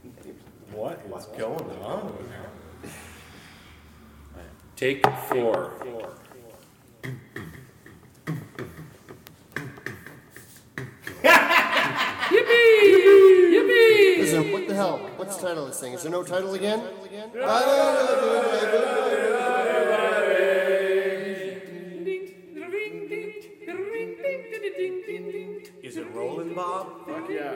What is going on? Take 4. Listen, what the hell? What's the title of this thing? Is there no title again? Is it rolling, Bob? Fuck yeah.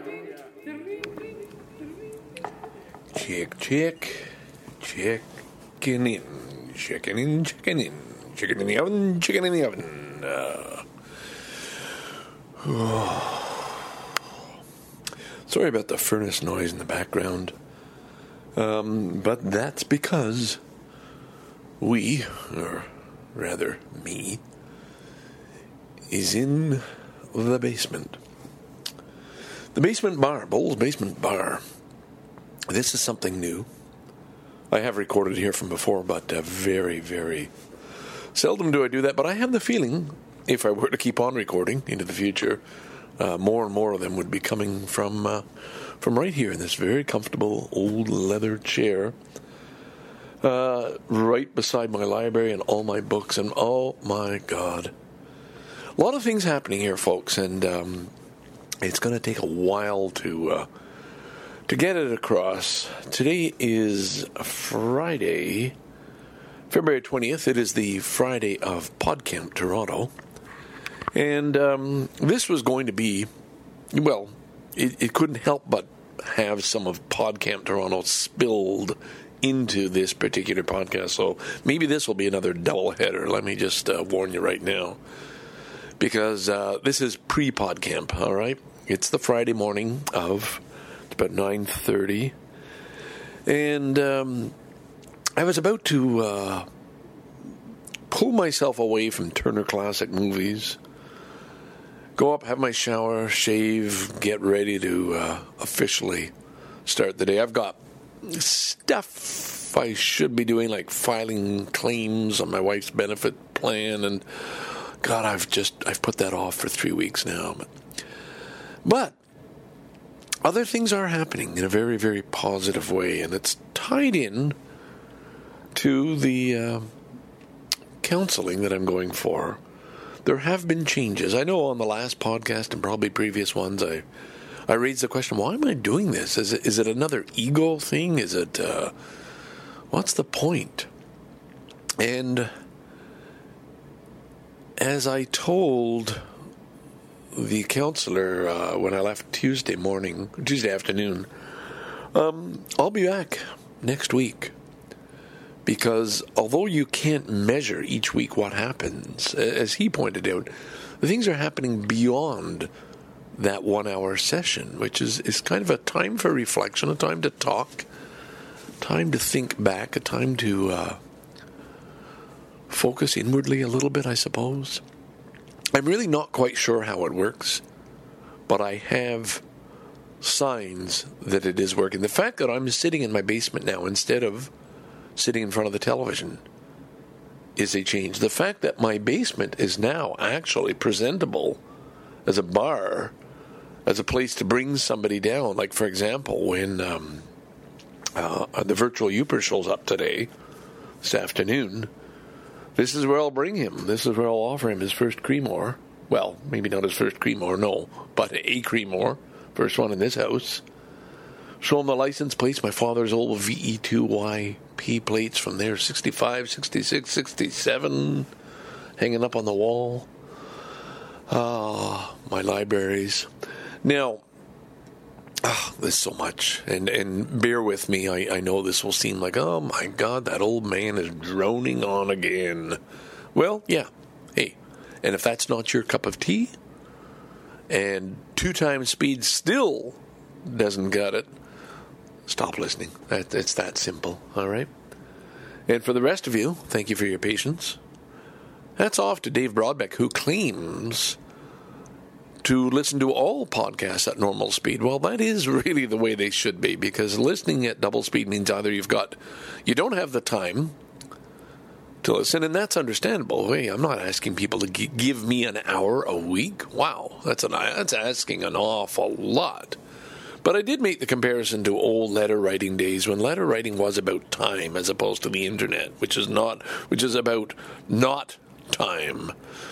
Chicken in. Chicken in, chicken in. Chicken in the oven, chicken in the oven. Sorry about the furnace noise in the background. But that's because we, or rather me, is in the basement. The basement bar, Bowles Basement Bar. This is something new. I have recorded here from before, but very, very seldom do I do that. But I have the feeling, if I were to keep on recording into the future, more and more of them would be coming from right here in this very comfortable old leather chair, right beside my library and all my books. And oh my God, a lot of things happening here, folks, and it's going to take a while to get it across. Today is Friday, February 20th. It is the Friday of PodCamp Toronto. And this was going to be, well, it couldn't help but have some of PodCamp Toronto spilled into this particular podcast. So maybe this will be another doubleheader. Let me just warn you right now. Because this is pre-PodCamp, all right? It's the Friday morning of about 9:30. And I was about to pull myself away from Turner Classic Movies, go up, have my shower, shave, get ready to officially start the day. I've got stuff I should be doing, like filing claims on my wife's benefit plan, and God, I've put that off for 3 weeks now. But other things are happening in a very, very positive way, and it's tied in to the counseling that I'm going for. There have been changes. I know on the last podcast and probably previous ones, I raised the question, why am I doing this? Is it another ego thing? Is it, what's the point? And as I told the counselor when I left Tuesday afternoon, I'll be back next week. Because although you can't measure each week what happens, as he pointed out, the things are happening beyond that 1 hour session, which is kind of a time for reflection, a time to talk, time to think back, a time to focus inwardly a little bit, I suppose. I'm really not quite sure how it works, but I have signs that it is working. The fact that I'm sitting in my basement now instead of sitting in front of the television is a change. The fact that my basement is now actually presentable as a bar, as a place to bring somebody down. Like, for example, when the virtual Youper shows up today, this afternoon, this is where I'll bring him. This is where I'll offer him his first Creemore. Well, maybe not his first Creemore, no, but a Creemore. First one in this house. Show him the license plates, my father's old VE2YP plates from there, 65, 66, 67, hanging up on the wall. My libraries. Now, there's so much, and bear with me, I know this will seem like, oh my God, that old man is droning on again. Well, yeah, hey, and if that's not your cup of tea, and 2 times speed still doesn't got it, stop listening. It's that simple, all right? And for the rest of you, thank you for your patience. Hats off to Dave Broadbeck, who claims to listen to all podcasts at normal speed. Well, that is really the way they should be, because listening at double speed means either you don't have the time to listen, and that's understandable. Hey, I'm not asking people to give me an hour a week. Wow, that's asking an awful lot. But I did make the comparison to old letter writing days when letter writing was about time as opposed to the internet, which is about not time.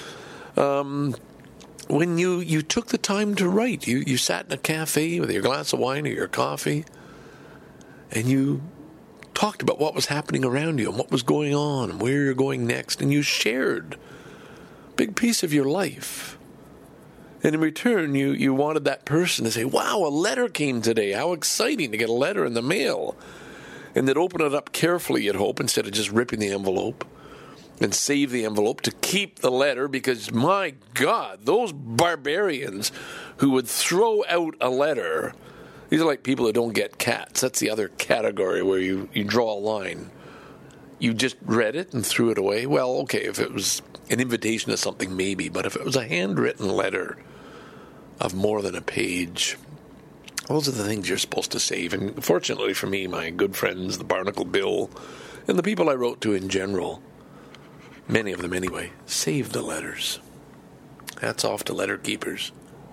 When you took the time to write, you sat in a cafe with your glass of wine or your coffee, and you talked about what was happening around you and what was going on and where you're going next, and you shared a big piece of your life. And in return, you wanted that person to say, wow, a letter came today. How exciting to get a letter in the mail. And then open it up carefully, you'd hope, instead of just ripping the envelope. And save the envelope to keep the letter, because, my God, those barbarians who would throw out a letter, these are like people who don't get cats. That's the other category where you draw a line. You just read it and threw it away. Well, okay, if it was an invitation to something, maybe. But if it was a handwritten letter of more than a page, those are the things you're supposed to save. And fortunately for me, my good friends, the Barnacle Bill, and the people I wrote to in general, many of them anyway, saved the letters. Hats off to letter keepers.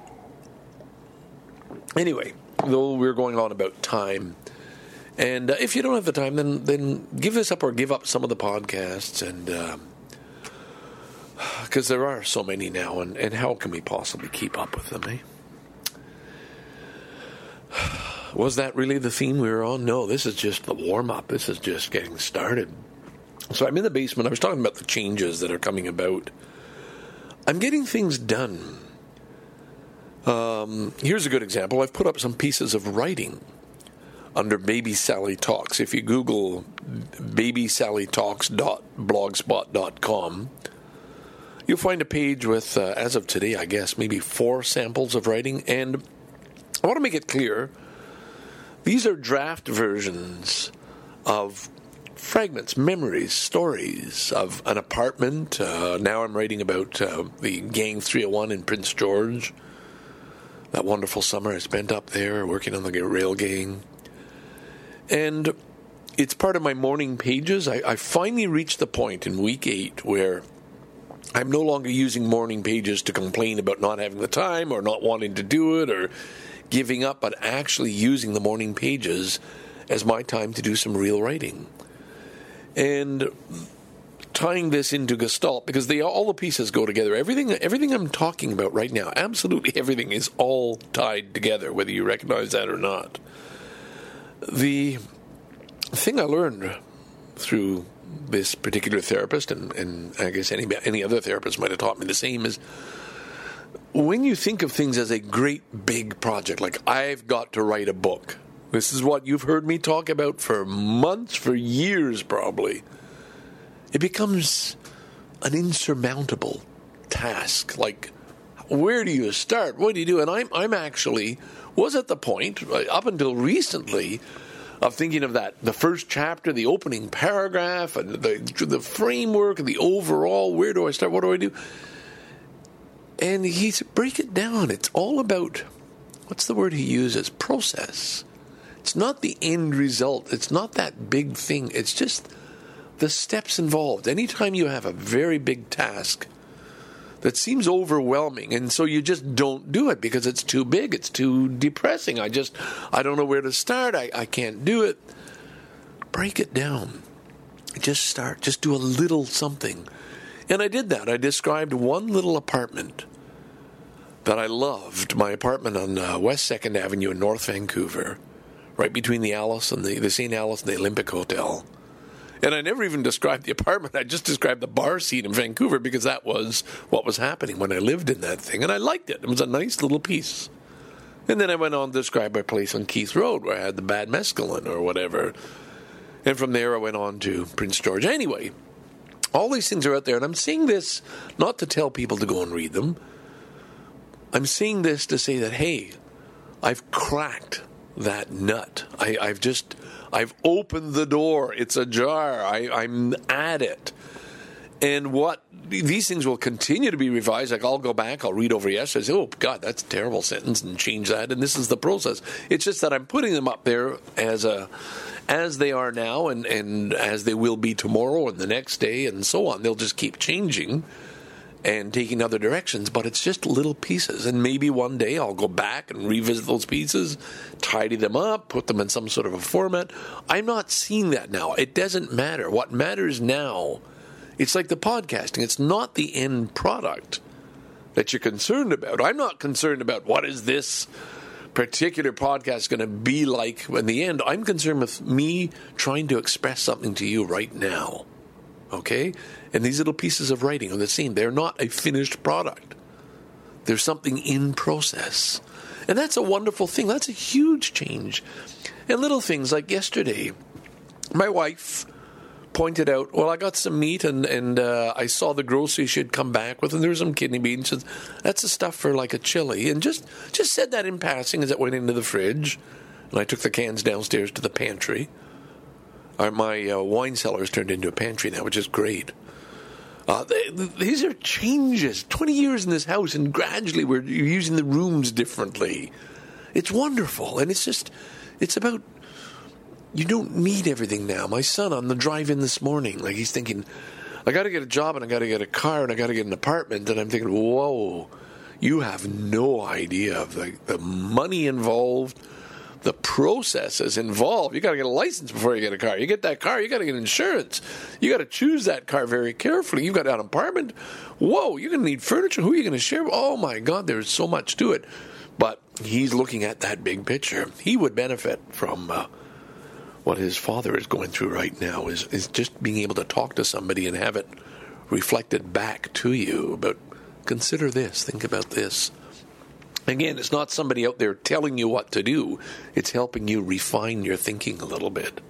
Anyway, though we're going on about time, and if you don't have the time, then give this up or give up some of the podcasts, and because there are so many now, and how can we possibly keep up with them, eh? Was that really the theme we were on? No, this is just the warm-up. This is just getting started. So I'm in the basement. I was talking about the changes that are coming about. I'm getting things done. Here's a good example. I've put up some pieces of writing under Baby Sally Talks. If you Google babysallytalks.blogspot.com, you'll find a page with, as of today, I guess, maybe 4 samples of writing. And I want to make it clear, these are draft versions of fragments, memories, stories of an apartment. Now I'm writing about the Gang 301 in Prince George. That wonderful summer I spent up there working on the rail gang. And it's part of my morning pages. I finally reached the point in week 8 where I'm no longer using morning pages to complain about not having the time or not wanting to do it or giving up, but actually using the morning pages as my time to do some real writing. And tying this into Gestalt, because all the pieces go together. Everything I'm talking about right now, absolutely everything is all tied together, whether you recognize that or not. The thing I learned through this particular therapist, and I guess any other therapist might have taught me the same, is when you think of things as a great big project, like I've got to write a book. This is what you've heard me talk about for months, for years probably. It becomes an insurmountable task. Like, where do you start? What do you do? And I'm actually was at the point, up until recently, of thinking of that, the first chapter, the opening paragraph, and the framework, and the overall, where do I start? What do I do? And he said, break it down. It's all about, what's the word he uses? Process. It's not the end result. It's not that big thing. It's just the steps involved. Anytime you have a very big task that seems overwhelming, and so you just don't do it because it's too big, it's too depressing. I don't know where to start. I can't do it. Break it down. Just start. Just do a little something. And I did that. I described one little apartment that I loved, my apartment on West 2nd Avenue in North Vancouver, right between the Alice and the St. Alice and the Olympic Hotel. And I never even described the apartment. I just described the bar scene in Vancouver because that was what was happening when I lived in that thing. And I liked it. It was a nice little piece. And then I went on to describe my place on Keith Road where I had the bad mescaline or whatever. And from there I went on to Prince George. Anyway, all these things are out there. And I'm saying this not to tell people to go and read them. I'm saying this to say that, hey, I've cracked that nut. I've opened the door. It's ajar. I'm at it. And what these things will continue to be revised. Like I'll go back, I'll read over yesterday's, oh God, that's a terrible sentence, and change that. And this is the process. It's just that I'm putting them up there as they are now, and as they will be tomorrow and the next day, and so on. They'll just keep changing. and taking other directions, but it's just little pieces. And maybe one day I'll go back and revisit those pieces, tidy them up, put them in some sort of a format. I'm not seeing that now. It doesn't matter. What matters now, it's like the podcasting. It's not the end product that you're concerned about. I'm not concerned about what is this particular podcast going to be like in the end. I'm concerned with me trying to express something to you right now. Okay? And these little pieces of writing on the scene, they're not a finished product. There's something in process. And that's a wonderful thing. That's a huge change. And little things like yesterday, my wife pointed out, well, I got some meat and I saw the grocery she had come back with, and there were some kidney beans. She said, that's the stuff for like a chili. And just said that in passing as it went into the fridge. And I took the cans downstairs to the pantry. My wine cellar has turned into a pantry now, which is great. These are changes. 20 years in this house, and gradually we're using the rooms differently. It's wonderful, and it's about, you don't need everything now. My son on the drive-in this morning, like he's thinking, I got to get a job, and I got to get a car, and I got to get an apartment, and I'm thinking, whoa, you have no idea of the money involved, the processes involved. You got to get a license before you get a car. You get that car, you got to get insurance. You got to choose that car very carefully. You got an apartment. Whoa, you're going to need furniture. Who are you going to share? Oh my God, there's so much to it. But he's looking at that big picture. He would benefit from what his father is going through right now. Is just being able to talk to somebody and have it reflected back to you. But consider this. Think about this. Again, it's not somebody out there telling you what to do. It's helping you refine your thinking a little bit.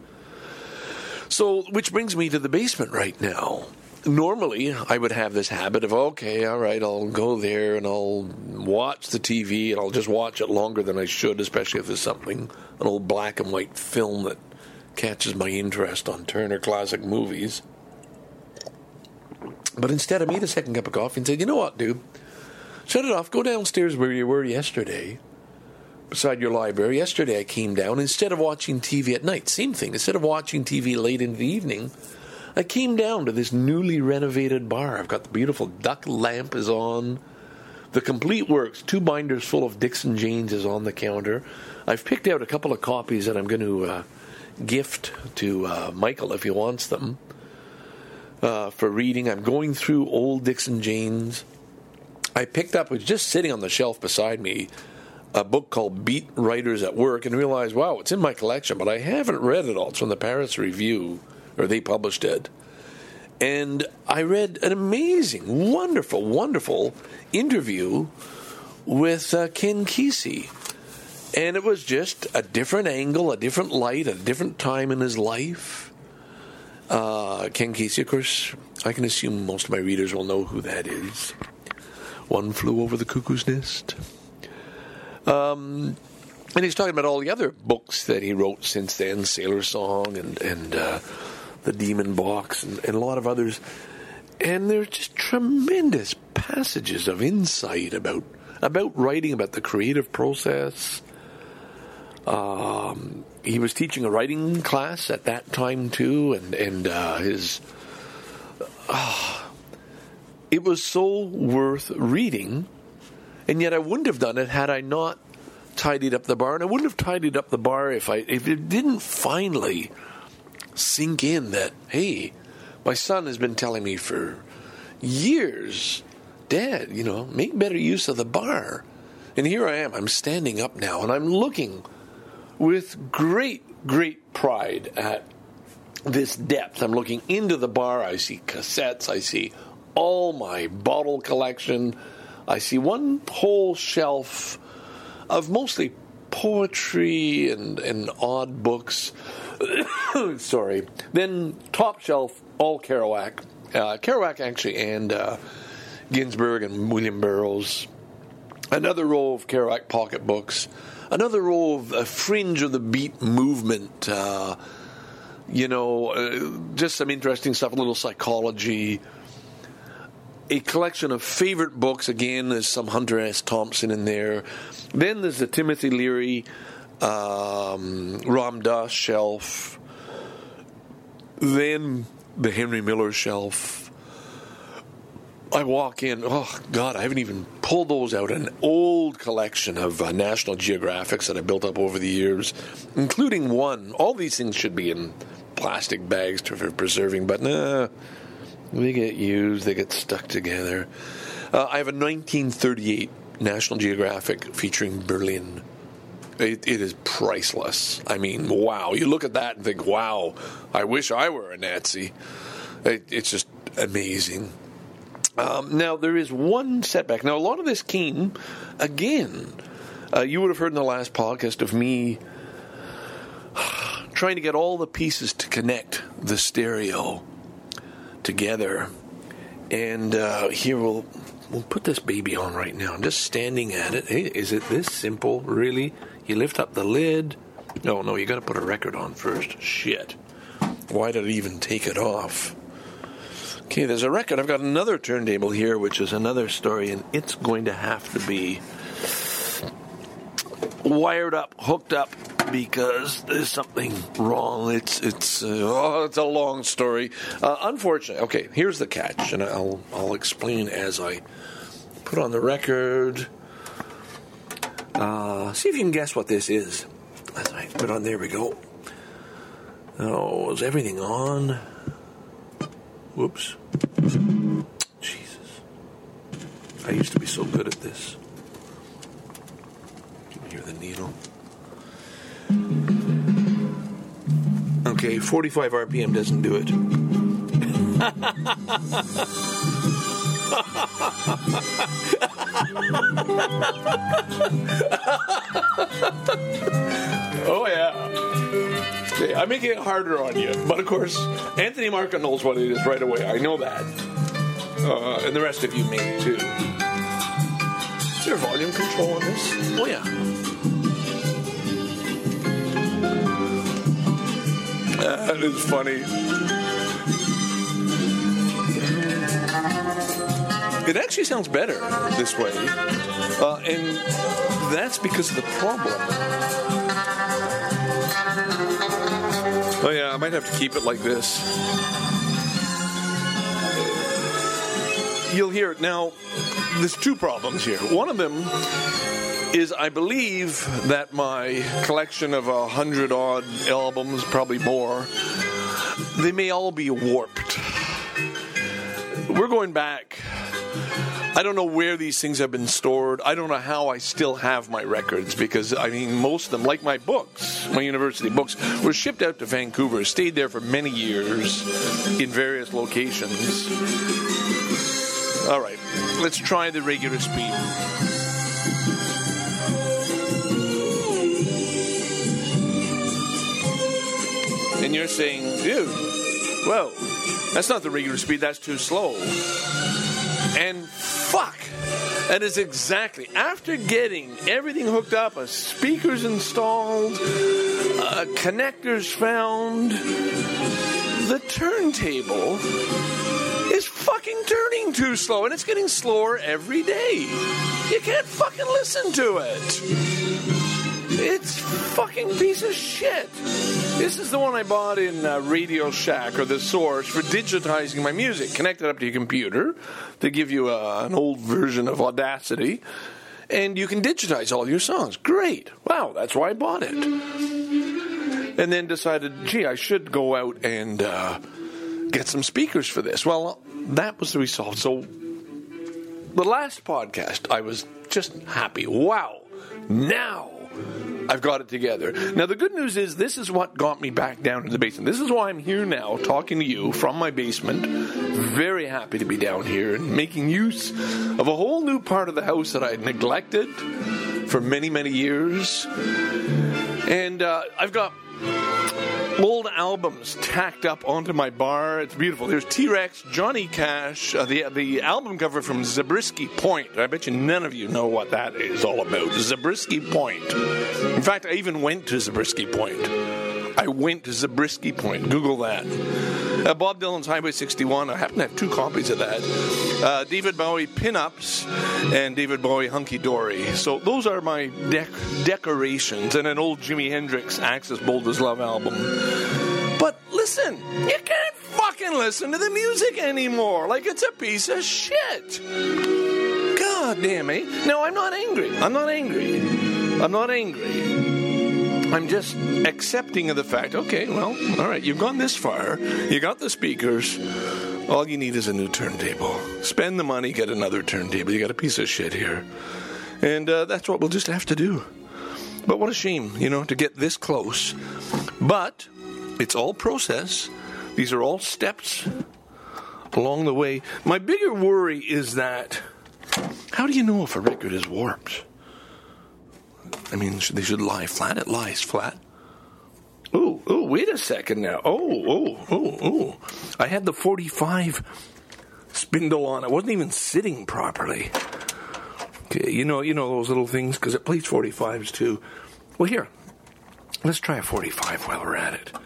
So, which brings me to the basement right now. Normally, I would have this habit of, okay, all right, I'll go there and I'll watch the TV, and I'll just watch it longer than I should, especially if there's something, an old black and white film that catches my interest on Turner Classic Movies. But instead, I made a second cup of coffee and said, you know what, dude? Shut it off. Go downstairs where you were yesterday, beside your library. Yesterday I came down. Instead of watching TV at night, same thing. Instead of watching TV late into the evening, I came down to this newly renovated bar. I've got the beautiful duck lamp is on. The complete works. 2 binders full of Dixon Janes is on the counter. I've picked out a couple of copies that I'm going to gift to Michael if he wants them for reading. I'm going through old Dixon Janes. I picked up, it was just sitting on the shelf beside me, a book called Beat Writers at Work, and realized, wow, it's in my collection, but I haven't read it all. It's from the Paris Review, or they published it. And I read an amazing, wonderful, wonderful interview with Ken Kesey. And it was just a different angle, a different light, a different time in his life. Ken Kesey, of course, I can assume most of my readers will know who that is. One Flew Over the Cuckoo's Nest. And he's talking about all the other books that he wrote since then, Sailor Song and The Demon Box and a lot of others. And there's just tremendous passages of insight about writing, about the creative process. He was teaching a writing class at that time too, and his... It was so worth reading, and yet I wouldn't have done it had I not tidied up the bar. And I wouldn't have tidied up the bar if it didn't finally sink in that, hey, my son has been telling me for years, Dad, make better use of the bar. And here I am, I'm standing up now, and I'm looking with great, great pride at this depth. I'm looking into the bar, I see cassettes, I see all my bottle collection. I see one whole shelf of mostly poetry and odd books. Sorry. Then top shelf, all Kerouac. Kerouac actually, and Ginsberg and William Burroughs. Another row of Kerouac pocketbooks. Another row of a fringe of the beat movement. Just some interesting stuff, a little psychology. A collection of favorite books. Again, there's some Hunter S. Thompson in there. Then there's the Timothy Leary, Ram Dass shelf. Then the Henry Miller shelf. I walk in, oh, God, I haven't even pulled those out. An old collection of National Geographics that I built up over the years, including one. All these things should be in plastic bags for preserving, but nah, they get used, they get stuck together. I have a 1938 National Geographic featuring Berlin. It is priceless. I mean, wow. You look at that and think, wow, I wish I were a Nazi. It's just amazing. Now, there is one setback. Now, a lot of this came, again, you would have heard in the last podcast of me trying to get all the pieces to connect the stereo together. And here we'll put this baby on right now. I'm just standing at it. Hey, is it this simple, really? You lift up the lid. No, you got to put a record on first. Shit. Why did I even take it off? Okay, there's a record. I've got another turntable here, which is another story, and it's going to have to be wired up, hooked up, because there's something wrong. It's a long story. Unfortunately, okay, here's the catch, and I'll explain as I put on the record. See if you can guess what this is. As I put on, there we go. Oh, is everything on? Whoops. Jesus. I used to be so good at this. You can hear the needle. Okay, 45 RPM doesn't do it. Oh, yeah. Okay, I'm making it harder on you. But, of course, Anthony Marco knows what it is right away. I know that. And the rest of you may, too. Is there volume control on this? Oh, yeah. That is funny. It actually sounds better this way. And that's because of the problem. Oh, yeah, I might have to keep it like this. You'll hear it. Now, there's two problems here. One of them is I believe that my collection of 100-odd albums, probably more, they may all be warped. We're going back. I don't know where these things have been stored. I don't know how I still have my records because, I mean, most of them, like my books, my university books, were shipped out to Vancouver, stayed there for many years in various locations. All right, let's try the regular speed. And you're saying, dude, whoa, that's not the regular speed, that's too slow. And fuck, that is exactly, after getting everything hooked up, speakers installed, connectors found, the turntable is fucking turning too slow, and it's getting slower every day. You can't fucking listen to it. It's fucking piece of shit. This is the one I bought in Radio Shack or The Source for digitizing my music. Connect it up to your computer. They give you an old version of Audacity, and you can digitize all your songs. Great. Wow, that's why I bought it. And then decided, gee, I should go out and get some speakers for this. Well, that was the result. So the last podcast, I was just happy. Wow, now I've got it together. Now, the good news is this is what got me back down to the basement. This is why I'm here now talking to you from my basement. Very happy to be down here and making use of a whole new part of the house that I had neglected for many, many years. And I've got old albums tacked up onto my bar. It's beautiful. There's T-Rex, Johnny Cash, the album cover from Zabriskie Point. I bet you none of you know what that is all about. Zabriskie Point. In fact, I even went to Zabriskie Point. Google that. Bob Dylan's Highway 61. I happen to have 2 copies of that. David Bowie Pinups and David Bowie Hunky Dory. So those are my decorations, and an old Jimi Hendrix Axis Bold as Love album. But listen, you can't fucking fucking listen to the music anymore. Like it's a piece of shit. God damn it. No, I'm not angry. I'm just accepting of the fact, okay, well, all right, you've gone this far. You got the speakers. All you need is a new turntable. Spend the money, get another turntable. You got a piece of shit here. And that's what we'll just have to do. But what a shame, to get this close. But it's all process. These are all steps along the way. My bigger worry is that, how do you know if a record is warped? I mean, they should lie flat. It lies flat. Oh, wait a second now. Oh. I had the 45 spindle on. It wasn't even sitting properly. Okay, you know those little things, because it plays 45s too. Well, here, let's try a 45 while we're at it.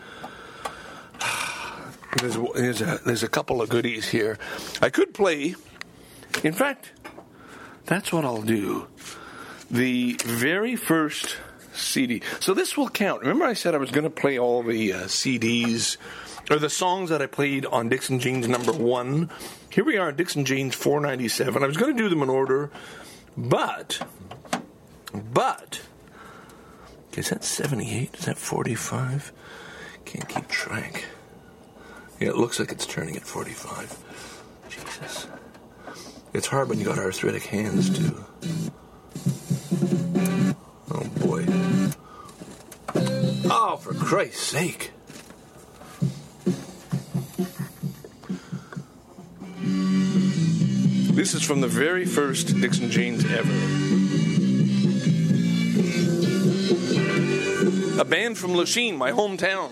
There's a couple of goodies here. I could play, in fact, that's what I'll do. The very first CD. So this will count. Remember I said I was going to play all the CDs, or the songs that I played on Dixon Jeans number 1. Here we are, Dixon Jeans 497. I was going to do them in order, but, is that 78? Is that 45? Can't keep track. Yeah, it looks like it's turning at 45. Jesus. It's hard when you got arthritic hands, too. Oh, boy. Oh, for Christ's sake. This is from the very first Dixon Jeans ever. A band from Lachine, my hometown.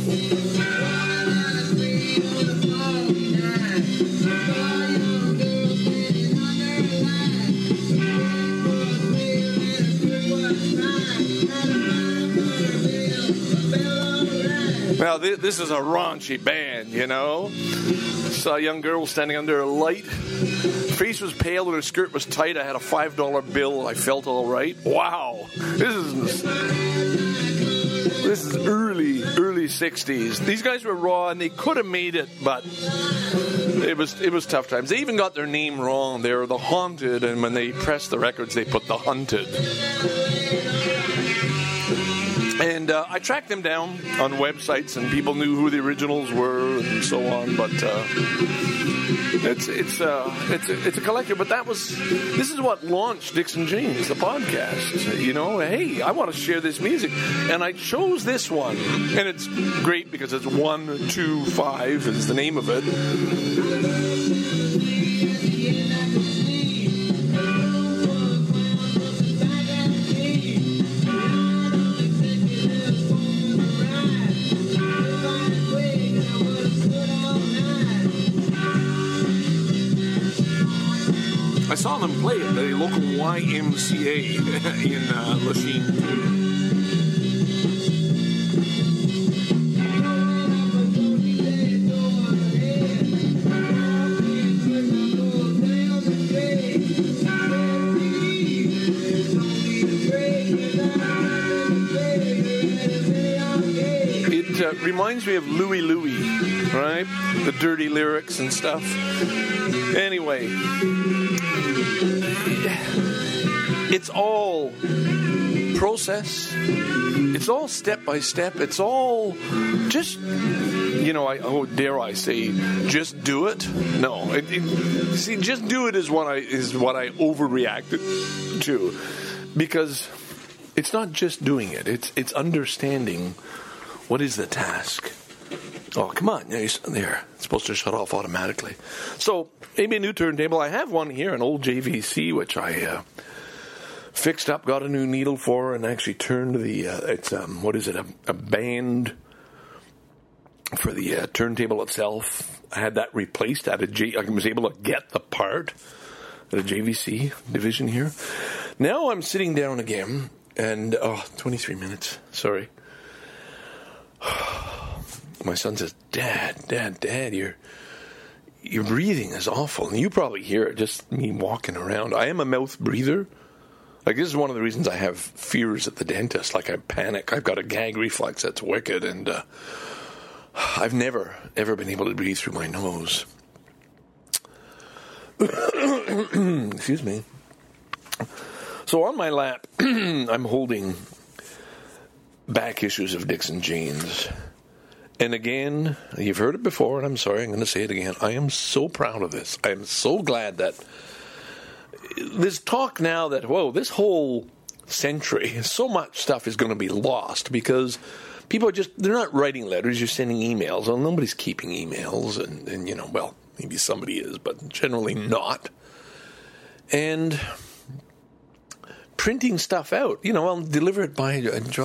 Now, this is a raunchy band, Saw a young girl standing under a light. Face was pale and her skirt was tight. I had a $5 bill. I felt all right. Wow. This is early 60s. These guys were raw, and they could have made it, but it was tough times. They even got their name wrong. They were the Haunted, and when they pressed the records, they put the Hunted. And I tracked them down on websites, and people knew who the originals were, and so on. But it's a collector. But this is what launched Dixon Jeans, the podcast. Hey, I want to share this music, and I chose this one, and it's great because it's 125 is the name of it. I saw them play at the local YMCA in Lachine. It reminds me of Louie Louie, right? The dirty lyrics and stuff. Anyway, it's all process. It's all step by step. It's all just, dare I say, just do it? No. See, just do it is what I overreacted to, because it's not just doing it. It's understanding what is the task. Oh, come on. There. It's supposed to shut off automatically. So, maybe a new turntable. I have one here, an old JVC, which I fixed up, got a new needle for, and actually turned a band for the turntable itself. I had that replaced I was able to get the part at a JVC division here. Now I'm sitting down again, and 23 minutes. Sorry. My son says, Dad, your breathing is awful. And you probably hear it, just me walking around. I am a mouth breather. Like, this is one of the reasons I have fears at the dentist. Like, I panic. I've got a gag reflex that's wicked. And I've never, ever been able to breathe through my nose. Excuse me. So on my lap, I'm holding back issues of Dixon Jeans. And again, you've heard it before, and I'm sorry, I'm going to say it again. I am so proud of this. I am so glad that there's talk now that, whoa, this whole century, so much stuff is going to be lost because people are just, they're not writing letters, you're sending emails. Well, nobody's keeping emails, and you know, well, maybe somebody is, but generally not. And printing stuff out, you know, I'll deliver it by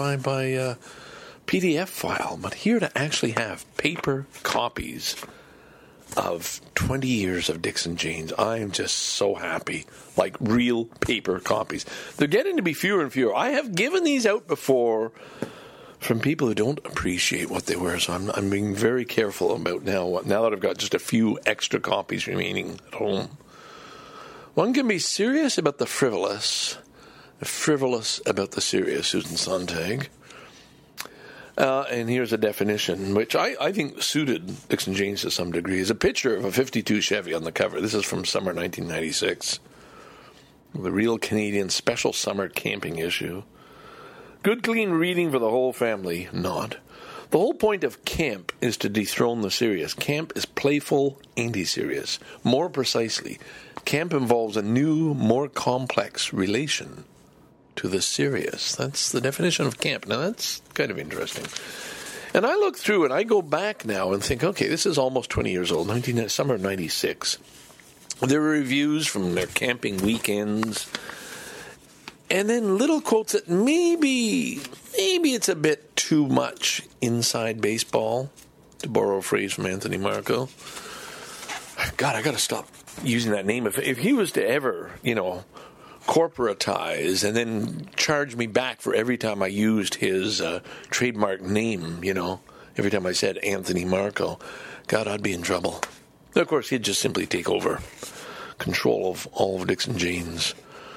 PDF file, but here to actually have paper copies of 20 years of Dixon Jeans, I am just so happy. Like real paper copies. They're getting to be fewer and fewer. I have given these out before from people who don't appreciate what they wear, so I'm being very careful about now that I've got just a few extra copies remaining at home. One can be serious about the frivolous about the serious, Susan Sontag. And here's a definition, which I think suited Dixon Jeans to some degree. Is a picture of a 52 Chevy on the cover. This is from summer 1996. The Real Canadian Special Summer Camping issue. Good, clean reading for the whole family. Not. The whole point of camp is to dethrone the serious. Camp is playful, anti-serious. More precisely, camp involves a new, more complex relation to the serious. That's the definition of camp. Now, that's kind of interesting. And I look through and I go back now and think, okay, this is almost 20 years old, summer of 96. There were reviews from their camping weekends, and then little quotes that maybe it's a bit too much inside baseball, to borrow a phrase from Anthony Marco. God, I got to stop using that name. If he was to ever, corporatize and then charge me back for every time I used his trademark name, every time I said Anthony Marco, God, I'd be in trouble. Of course, he'd just simply take over control of all of Dixon Jeans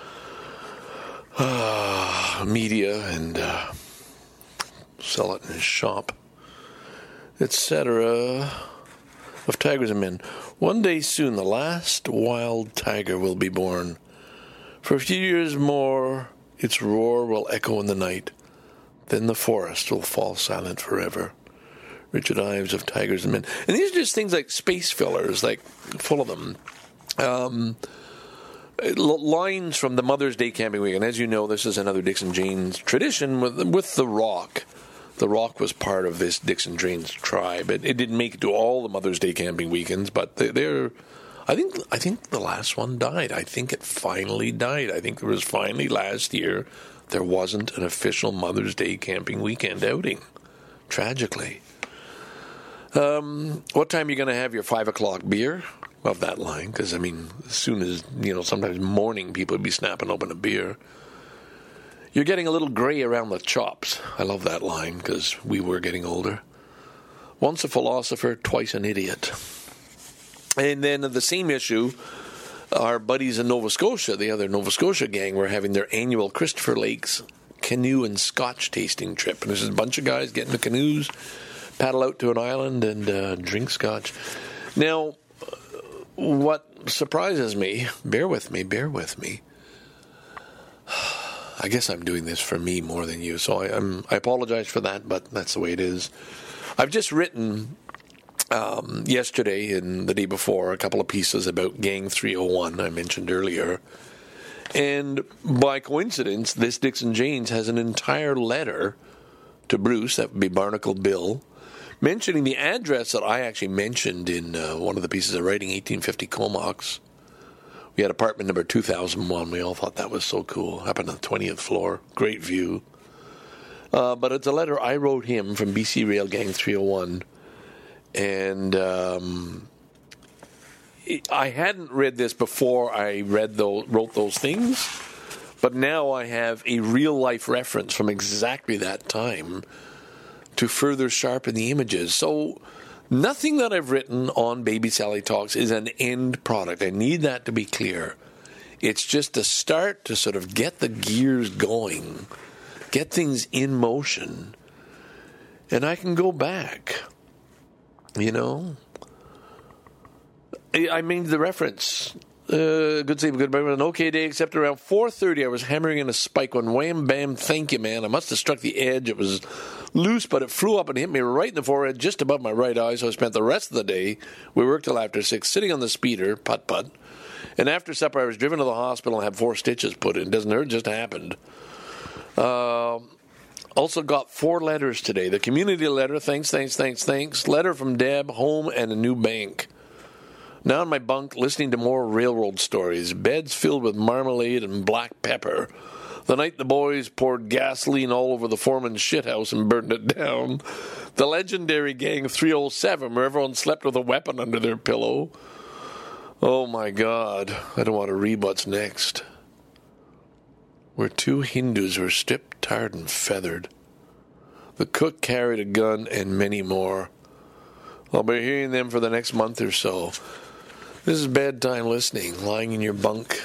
media and sell it in his shop, etc. Of tigers and men. One day soon, the last wild tiger will be born. For a few years more, its roar will echo in the night. Then the forest will fall silent forever. Richard Ives of Tigers and Men. And these are just things like space fillers, like full of them. Lines from the Mother's Day camping weekend. As you know, this is another Dixon Jeans tradition with The Rock. The Rock was part of this Dixon Jeans tribe. It didn't make it to all the Mother's Day camping weekends, but they're... I think the last one died. I think it finally died. I think there was finally last year there wasn't an official Mother's Day camping weekend outing. Tragically. What time are you going to have your 5 o'clock beer? Love that line, because, as soon as, sometimes morning people would be snapping open a beer. You're getting a little gray around the chops. I love that line, because we were getting older. Once a philosopher, twice an idiot. And then the same issue, our buddies in Nova Scotia, the other Nova Scotia gang, were having their annual Christopher Lakes canoe and scotch tasting trip. And there's a bunch of guys get in the canoes, paddle out to an island, and drink scotch. Now, what surprises me, bear with me. I guess I'm doing this for me more than you, so I apologize for that, but that's the way it is. I've just written... yesterday and the day before, a couple of pieces about Gang 301 I mentioned earlier. And by coincidence, this Dixon Jeans has an entire letter to Bruce, that would be Barnacle Bill, mentioning the address that I actually mentioned in one of the pieces of writing, 1850 Comox. We had apartment number 2001. We all thought that was so cool. Up on the 20th floor. Great view. But it's a letter I wrote him from BC Rail Gang 301. And I hadn't read this before I wrote those things, but now I have a real-life reference from exactly that time to further sharpen the images. So nothing that I've written on Baby Sally Talks is an end product. I need that to be clear. It's just a start to sort of get the gears going, get things in motion, and I can go back You know? I made the reference. Good sleep, good an okay day, except around 4:30 I was hammering in a spike when wham, bam, thank you, man. I must have struck the edge. It was loose, but it flew up and hit me right in the forehead, just above my right eye, so I spent the rest of the day, we worked till after 6, sitting on the speeder, putt-putt, and after supper I was driven to the hospital and had 4 stitches put in. Doesn't hurt, just happened. Also got 4 letters today. The community letter, thanks. Letter from Deb, home, and a new bank. Now in my bunk, listening to more railroad stories. Beds filled with marmalade and black pepper. The night the boys poured gasoline all over the foreman's shithouse and burned it down. The legendary gang 307, where everyone slept with a weapon under their pillow. Oh my God, I don't want to read what's next. Where 2 Hindus were stripped, tarred, and feathered. The cook carried a gun, and many more. I'll be hearing them for the next month or so. This is bedtime listening, lying in your bunk.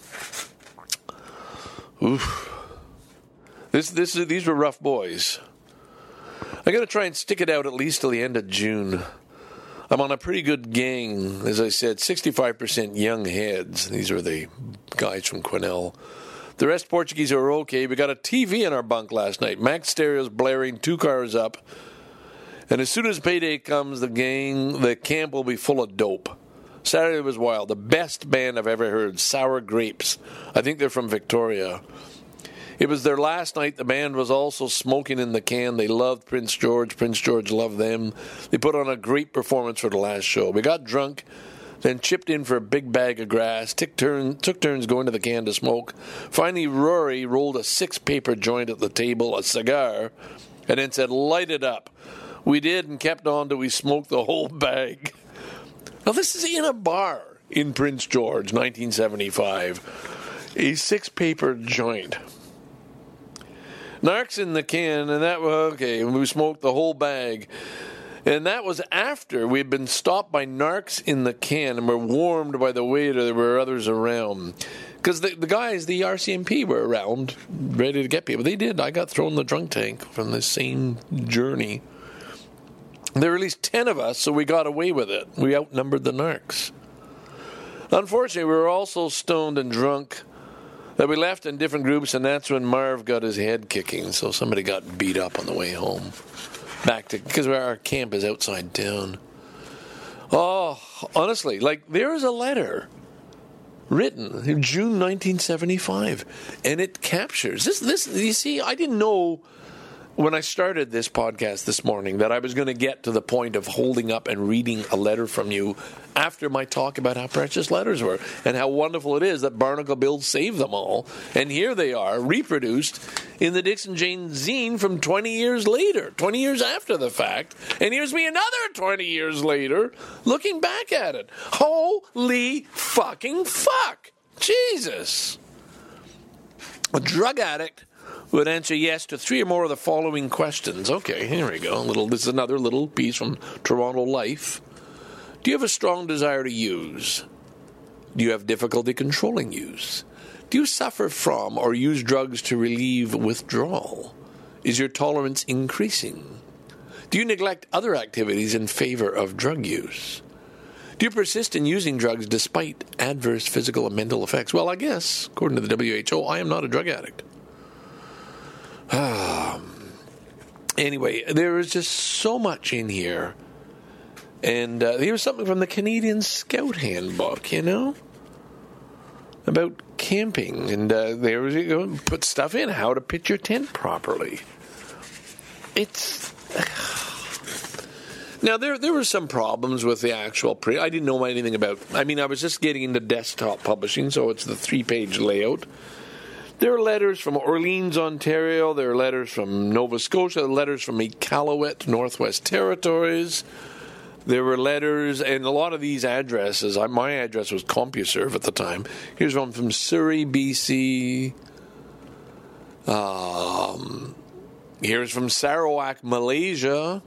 Oof. These were rough boys. I got to try and stick it out at least till the end of June. I'm on a pretty good gang, as I said, 65% young heads. These are the guys from Quesnel. The rest Portuguese are okay. We got a TV in our bunk last night. Max stereo's blaring, 2 cars up. And as soon as payday comes, the camp will be full of dope. Saturday was wild. The best band I've ever heard, Sour Grapes. I think they're from Victoria. It was their last night. The band was also smoking in the can. They loved Prince George. Prince George loved them. They put on a great performance for the last show. We got drunk, then chipped in for a big bag of grass, took turns going to the can to smoke. Finally, Rory rolled a 6-paper joint at the table, a cigar, and then said, light it up. We did and kept on till we smoked the whole bag. Now, this is in a bar in Prince George, 1975. A 6-paper joint. Narcs in the can, and that was okay. We smoked the whole bag. And that was after we'd been stopped by narcs in the can and were warmed by the waiter. There were others around. Because the guys, the RCMP, were around, ready to get people. They did. I got thrown in the drunk tank from the same journey. There were at least 10 of us, so we got away with it. We outnumbered the narcs. Unfortunately, we were all so stoned and drunk that we left in different groups, and that's when Marv got his head kicking, so somebody got beat up on the way home. Because our camp is outside town. Oh, honestly, there is a letter written in June 1975, and it captures this. You see, I didn't know when I started this podcast this morning that I was going to get to the point of holding up and reading a letter from you after my talk about how precious letters were and how wonderful it is that Barnacle Bill saved them all. And here they are, reproduced in the Dixon Jane zine from 20 years later, 20 years after the fact. And here's me another 20 years later looking back at it. Holy fucking fuck. Jesus. A drug addict would answer yes to 3 or more of the following questions. Okay, here we go. This is another little piece from Toronto Life. Do you have a strong desire to use? Do you have difficulty controlling use? Do you suffer from or use drugs to relieve withdrawal? Is your tolerance increasing? Do you neglect other activities in favor of drug use? Do you persist in using drugs despite adverse physical and mental effects? Well, I guess, according to the WHO, I am not a drug addict. Anyway, there is just so much in here. And here's something from the Canadian Scout Handbook, about camping. And there was, put stuff in, how to pitch your tent properly. It's... Now, there were some problems with the actual I didn't know anything about... I was just getting into desktop publishing, so it's the 3-page layout. There are letters from Orleans, Ontario. There are letters from Nova Scotia. Letters from Iqaluit, Northwest Territories. There were letters, and a lot of these addresses. My address was CompuServe at the time. Here's one from Surrey, BC. Here's from Sarawak, Malaysia.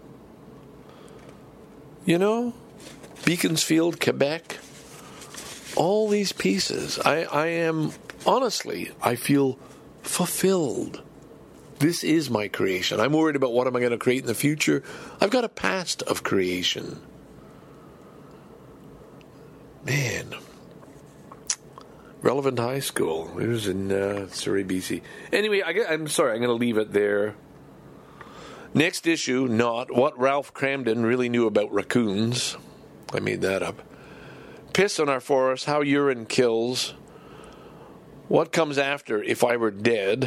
Beaconsfield, Quebec. All these pieces. I am... Honestly, I feel fulfilled. This is my creation. I'm worried about what am I going to create in the future. I've got a past of creation. Man. Relevant High School. It was in Surrey, BC. Anyway, I'm sorry, I'm going to leave it there. Next issue, not what Ralph Cramden really knew about raccoons. I made that up. Piss on our forests, how urine kills. What comes after if I were dead?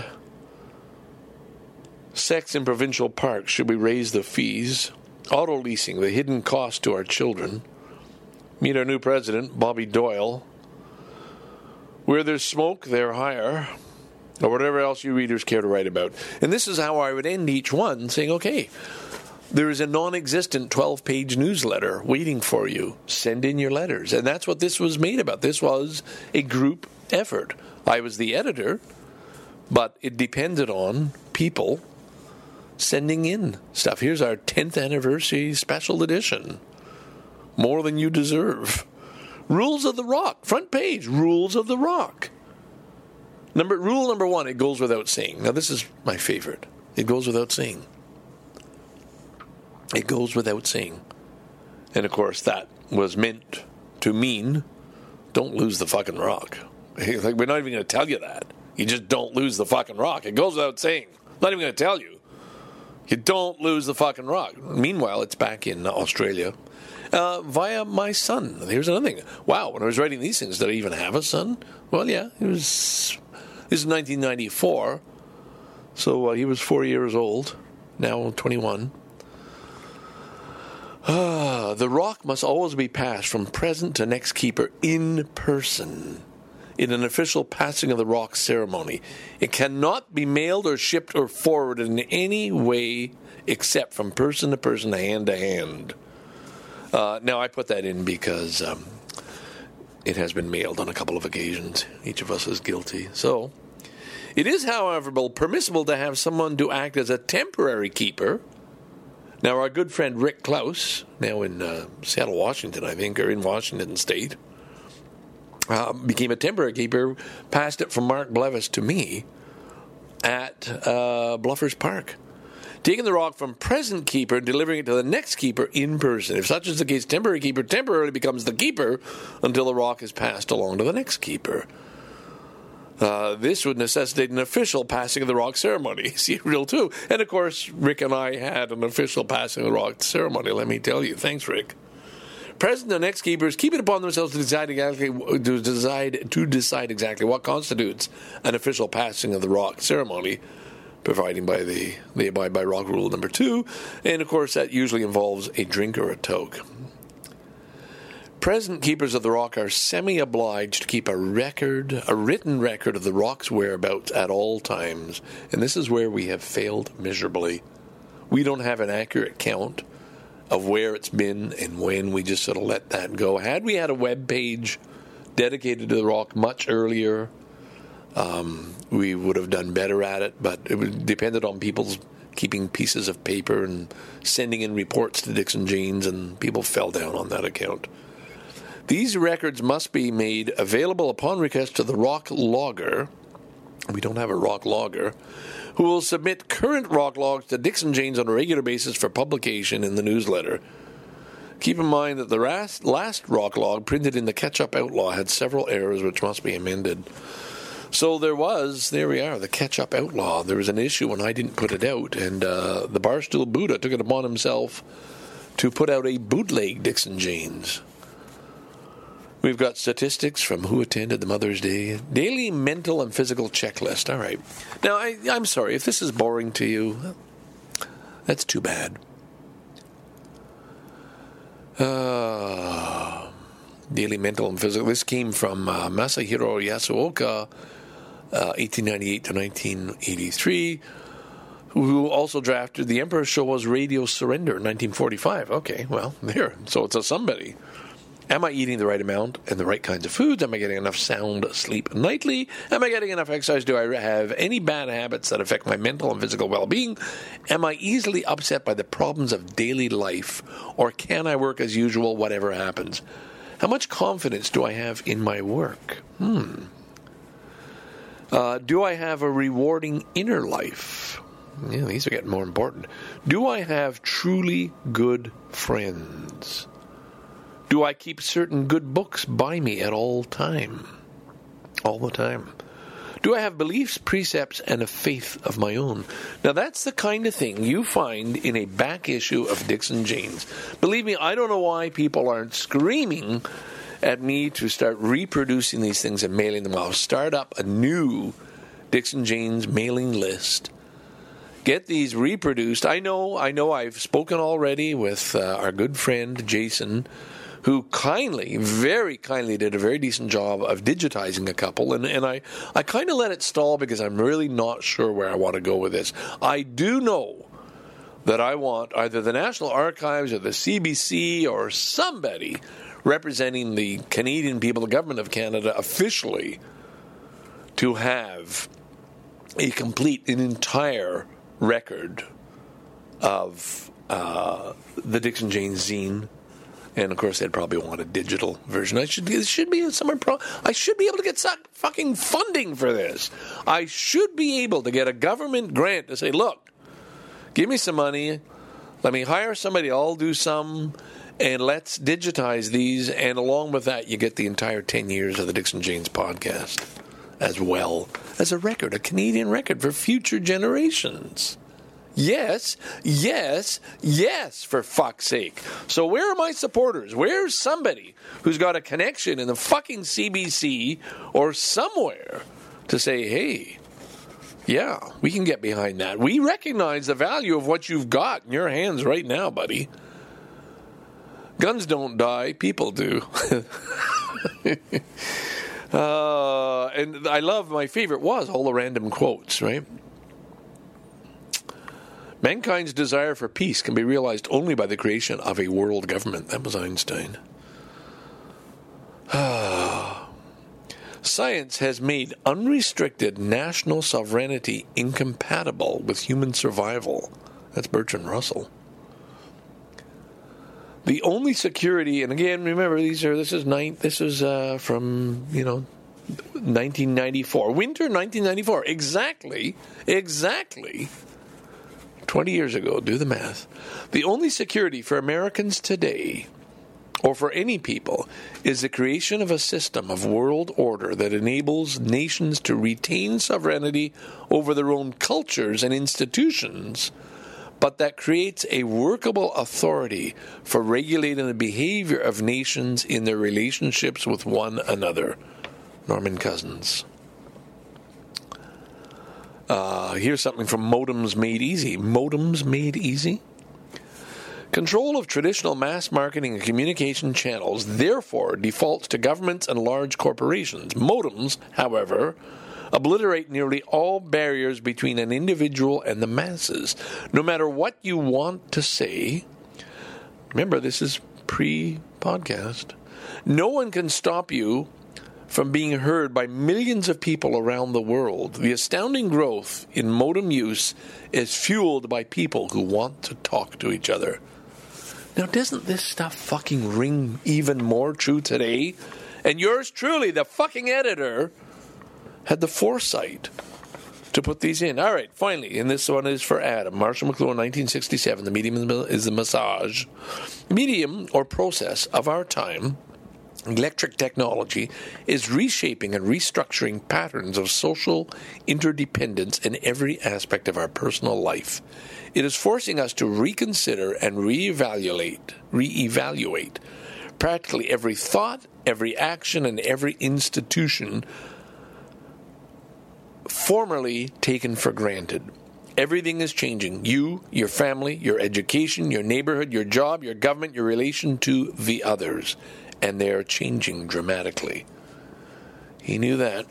Sex in provincial parks, should we raise the fees? Auto leasing, the hidden cost to our children. Meet our new president, Bobby Doyle. Where there's smoke, they're higher. Or whatever else you readers care to write about. And this is how I would end each one, saying, okay, there is a non-existent 12-page newsletter waiting for you. Send in your letters. And that's what this was made about. This was a group effort. I was the editor, but it depended on people sending in stuff. Here's our 10th anniversary special edition. More than you deserve. Rules of the Rock. Front page. Rules of the Rock. Rule number 1, it goes without saying. Now, this is my favorite. It goes without saying. It goes without saying. And, of course, that was meant to mean don't lose the fucking rock. Like, we're not even going to tell you that. You just don't lose the fucking rock. It goes without saying. I'm not even going to tell you. You don't lose the fucking rock. Meanwhile, it's back in Australia. Via my son. Here's another thing. Wow, when I was writing these things, did I even have a son? Well, yeah, this is 1994, so he was 4 years old, now 21. The rock must always be passed from present to next keeper in person in an official passing of the rock ceremony. It cannot be mailed or shipped or forwarded in any way except from person to person, hand to hand. Now, I put that in because it has been mailed on a couple of occasions. Each of us is guilty. So, it is, however, permissible to have someone to act as a temporary keeper. Now, our good friend Rick Klaus, now in Seattle, Washington, I think, or in Washington State, became a temporary keeper, passed it from Mark Blevis to me at Bluffers Park. Taking the rock from present keeper and delivering it to the next keeper in person. If such is the case, temporary keeper temporarily becomes the keeper until the rock is passed along to the next keeper. This would necessitate an official passing of the rock ceremony. See, real too. And of course, Rick and I had an official passing of the rock ceremony, let me tell you. Thanks, Rick. Present and next keepers keep it upon themselves to decide exactly what constitutes an official passing of the rock ceremony, providing by they abide by rock rule number 2, and of course that usually involves a drink or a toke. Present keepers of the rock are semi-obliged to keep a written record of the rock's whereabouts at all times, and this is where we have failed miserably. We don't have an accurate count of where it's been and when. We just sort of let that go. Had we had a web page dedicated to the rock much earlier, we would have done better at it, but it depended on people's keeping pieces of paper and sending in reports to Dixon Jeans, and people fell down on that account. These records must be made available upon request to the rock logger. We don't have a rock logger, who will submit current rock logs to Dixon Jeans on a regular basis for publication in the newsletter. Keep in mind that the last rock log printed in the Ketchup Outlaw had several errors which must be amended. So there we are, the Ketchup Outlaw. There was an issue when I didn't put it out, and the Barstool Buddha took it upon himself to put out a bootleg Dixon Jeans. We've got statistics from who attended the Mother's Day daily mental and physical checklist. All right. Now, I'm sorry, if this is boring to you, that's too bad. Daily mental and physical. This came from Masahiro Yasuoka, 1898 to 1983, who also drafted The Emperor Showa's Radio Surrender in 1945. Okay, well, there. So it's a somebody. Am I eating the right amount and the right kinds of foods? Am I getting enough sound sleep nightly? Am I getting enough exercise? Do I have any bad habits that affect my mental and physical well-being? Am I easily upset by the problems of daily life? Or can I work as usual, whatever happens? How much confidence do I have in my work? Do I have a rewarding inner life? Yeah, these are getting more important. Do I have truly good friends? Do I keep certain good books by me at all time? All the time. Do I have beliefs, precepts, and a faith of my own? Now, that's the kind of thing you find in a back issue of Dixon Janes. Believe me, I don't know why people aren't screaming at me to start reproducing these things and mailing them out. Start up a new Dixon Janes mailing list. Get these reproduced. I know I've spoken already with our good friend Jason, who kindly, very kindly did a very decent job of digitizing a couple, and I kind of let it stall because I'm really not sure where I want to go with this. I do know that I want either the National Archives or the CBC or somebody representing the Canadian people, the Government of Canada, officially to have an entire record of the Dixon Janes zine. And, of course, they'd probably want a digital version. I should be able to get some fucking funding for this. I should be able to get a government grant to say, look, give me some money, let me hire somebody, I'll do some, and let's digitize these. And along with that, you get the entire 10 years of the Dixon Janes podcast as well as a record, a Canadian record for future generations. Yes, yes, yes, for fuck's sake. So where are my supporters? Where's somebody who's got a connection in the fucking CBC or somewhere to say, hey, yeah, we can get behind that. We recognize the value of what you've got in your hands right now, buddy. Guns don't die, people do. And I love, my favorite was all the random quotes, right? Mankind's desire for peace can be realized only by the creation of a world government. That was Einstein. Science has made unrestricted national sovereignty incompatible with human survival. That's Bertrand Russell. The only security, and again, remember, this is from 1994, winter 1994, exactly. 20 years ago, do the math. The only security for Americans today, or for any people, is the creation of a system of world order that enables nations to retain sovereignty over their own cultures and institutions, but that creates a workable authority for regulating the behavior of nations in their relationships with one another. Norman Cousins. Here's something from Modems Made Easy. Modems Made Easy? Control of traditional mass marketing and communication channels therefore defaults to governments and large corporations. Modems, however, obliterate nearly all barriers between an individual and the masses. No matter what you want to say, remember, this is pre-podcast, no one can stop you from being heard by millions of people around the world. The astounding growth in modem use is fueled by people who want to talk to each other. Now, doesn't this stuff fucking ring even more true today? And yours truly, the fucking editor, had the foresight to put these in. All right, finally, and this one is for Adam. Marshall McLuhan, 1967. The medium is the massage. Medium or process of our time, electric technology, is reshaping and restructuring patterns of social interdependence in every aspect of our personal life. It is forcing us to reconsider and reevaluate practically every thought, every action, and every institution formerly taken for granted. Everything is changing. You, your family, your education, your neighborhood, your job, your government, your relation to the others. And they are changing dramatically. He knew that.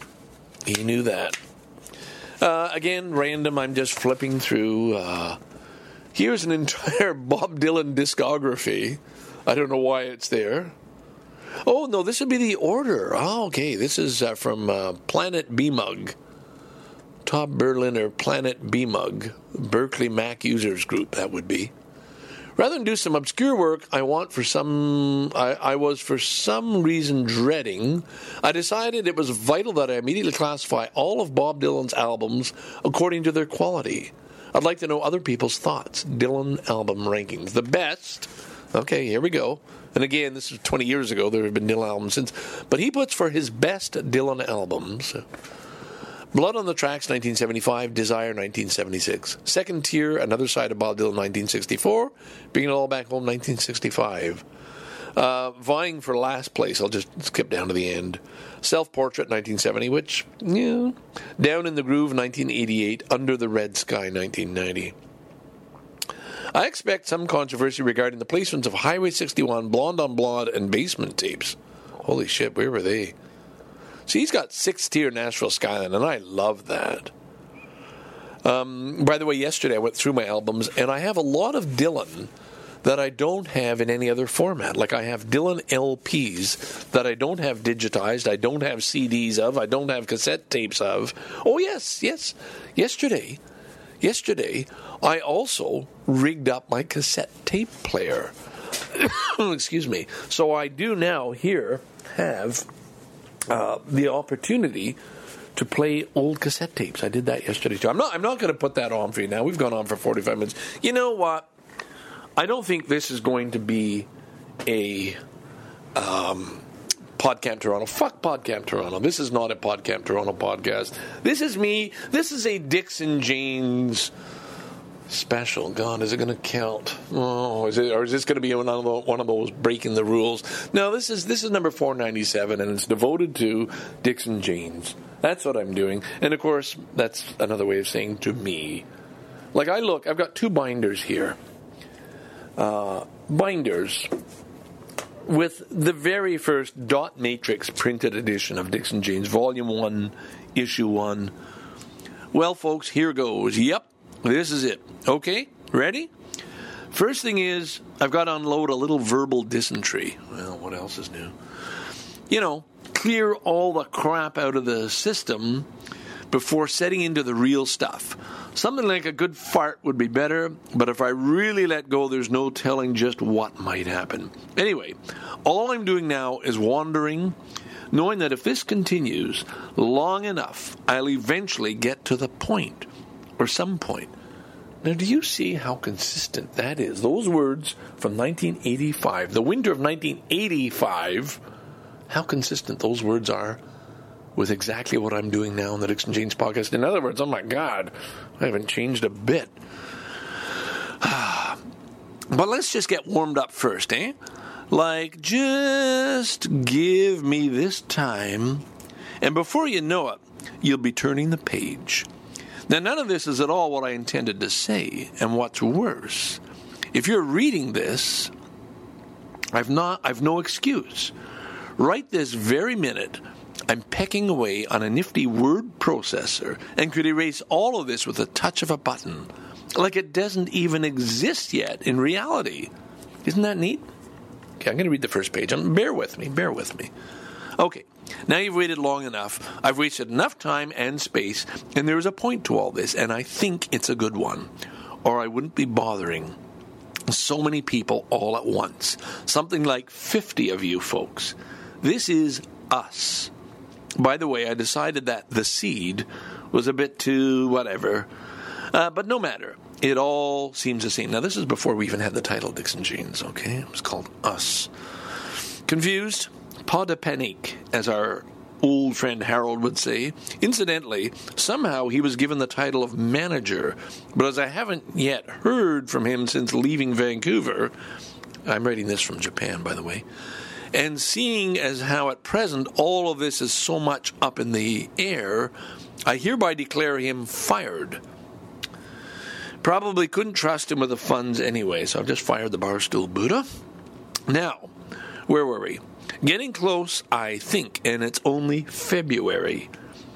Again, random, I'm just flipping through. Here's an entire Bob Dylan discography. I don't know why it's there. Oh, no, this would be the order. Oh, okay, this is from Planet B-Mug. Top Berliner Planet B-Mug. Berkeley Mac Users Group, that would be. Rather than do some obscure work I was for some reason dreading, I decided it was vital that I immediately classify all of Bob Dylan's albums according to their quality. I'd like to know other people's thoughts. Dylan album rankings. The best. Okay, here we go. And again, this is 20 years ago. There have been Dylan albums since. But he puts for his best Dylan albums: Blood on the Tracks, 1975. Desire, 1976. Second tier, Another Side of Bob Dylan, 1964. Bringing It All Back Home, 1965. Vying for last place, I'll just skip down to the end. Self-Portrait, 1970, which, yeah. Down in the Groove, 1988. Under the Red Sky, 1990. I expect some controversy regarding the placements of Highway 61, Blonde on Blonde, and Basement Tapes. Holy shit, where were they? See, he's got 6th-tier Nashville Skyline, and I love that. By the way, yesterday I went through my albums, and I have a lot of Dylan that I don't have in any other format. Like, I have Dylan LPs that I don't have digitized, I don't have CDs of, I don't have cassette tapes of. Oh, yes. Yesterday, I also rigged up my cassette tape player. Excuse me. So I do now here have the opportunity to play old cassette tapes. I did that yesterday too. I'm not going to put that on for you now. We've gone on for 45 minutes. You know what? I don't think this is going to be a PodCamp Toronto. Fuck PodCamp Toronto. This is not a PodCamp Toronto podcast. This is me. This is a Dixon Janes special. God, is it going to count? Oh, is this going to be one of those breaking the rules? No, this is number 497, and it's devoted to Dixon Janes. That's what I'm doing. And of course, that's another way of saying to me. Like, I've got 2 binders here. Binders with the very first dot matrix printed edition of Dixon Janes, Volume 1, Issue 1. Well, folks, here goes. Yep, this is it. Okay, ready? First thing is, I've got to unload a little verbal dysentery. Well, what else is new? You know, clear all the crap out of the system before setting into the real stuff. Something like a good fart would be better, but if I really let go, there's no telling just what might happen. Anyway, all I'm doing now is wandering, knowing that if this continues long enough, I'll eventually get to the point, or some point. Now, do you see how consistent that is? Those words from 1985, the winter of 1985, how consistent those words are with exactly what I'm doing now in the Dixon Janes podcast. In other words, oh my God, I haven't changed a bit. But let's just get warmed up first, eh? Like, just give me this time, and before you know it, you'll be turning the page. Now, none of this is at all what I intended to say, and what's worse, if you're reading this, I've no excuse. Right this very minute, I'm pecking away on a nifty word processor and could erase all of this with a touch of a button, like it doesn't even exist yet in reality. Isn't that neat? Okay, I'm going to read the first page. Bear with me. Okay, now you've waited long enough. I've wasted enough time and space, and there is a point to all this, and I think it's a good one, or I wouldn't be bothering so many people all at once. Something like 50 of you folks. This is us. By the way, I decided that the seed was a bit too whatever, but no matter. It all seems the same. Now, this is before we even had the title Dixon Janes, okay? It was called Us. Confused? Pas de panique, as our old friend Harold would say. Incidentally, somehow he was given the title of manager, but as I haven't yet heard from him since leaving Vancouver, I'm writing this from Japan, by the way, and seeing as how at present all of this is so much up in the air, I hereby declare him fired. Probably couldn't trust him with the funds anyway, so I've just fired the Barstool Buddha. Now, where were we? Getting close, I think, and it's only February.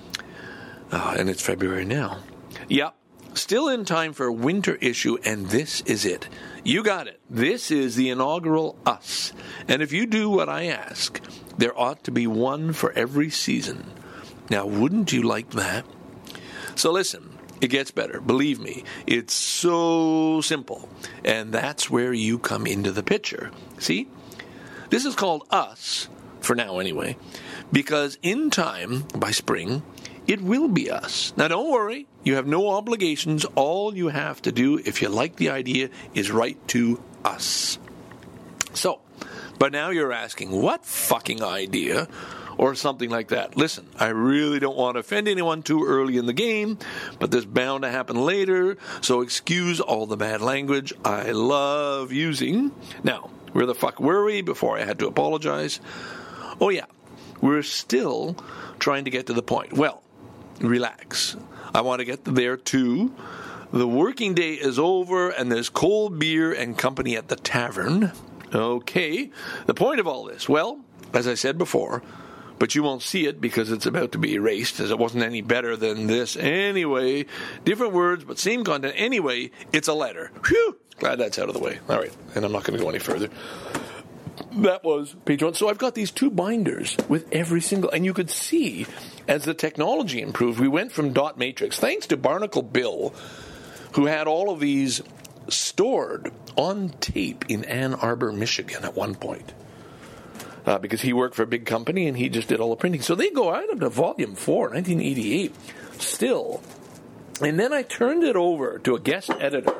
And it's February now. Yep, still in time for a winter issue, and this is it. You got it. This is the inaugural Us. And if you do what I ask, there ought to be one for every season. Now, wouldn't you like that? So listen, it gets better. Believe me, it's so simple. And that's where you come into the picture. See? This is called Us, for now anyway, because in time, by spring, it will be us. Now, don't worry. You have no obligations. All you have to do, if you like the idea, is write to us. So, but now you're asking, what fucking idea? Or something like that. Listen, I really don't want to offend anyone too early in the game, but this is bound to happen later, so excuse all the bad language I love using. Now, where the fuck were we before I had to apologize? Oh yeah, we're still trying to get to the point. Well, relax. I want to get there too. The working day is over and there's cold beer and company at the tavern. Okay, the point of all this, well, as I said before, but you won't see it because it's about to be erased, as it wasn't any better than this anyway. Different words, but same content. Anyway, it's a letter. Whew! Glad that's out of the way. All right, and I'm not going to go any further. That was page 1. So I've got these 2 binders with every single, and you could see as the technology improved, we went from dot matrix, thanks to Barnacle Bill, who had all of these stored on tape in Ann Arbor, Michigan at one point. Because he worked for a big company and he just did all the printing. So they go out up to volume 4, 1988, still. And then I turned it over to a guest editor.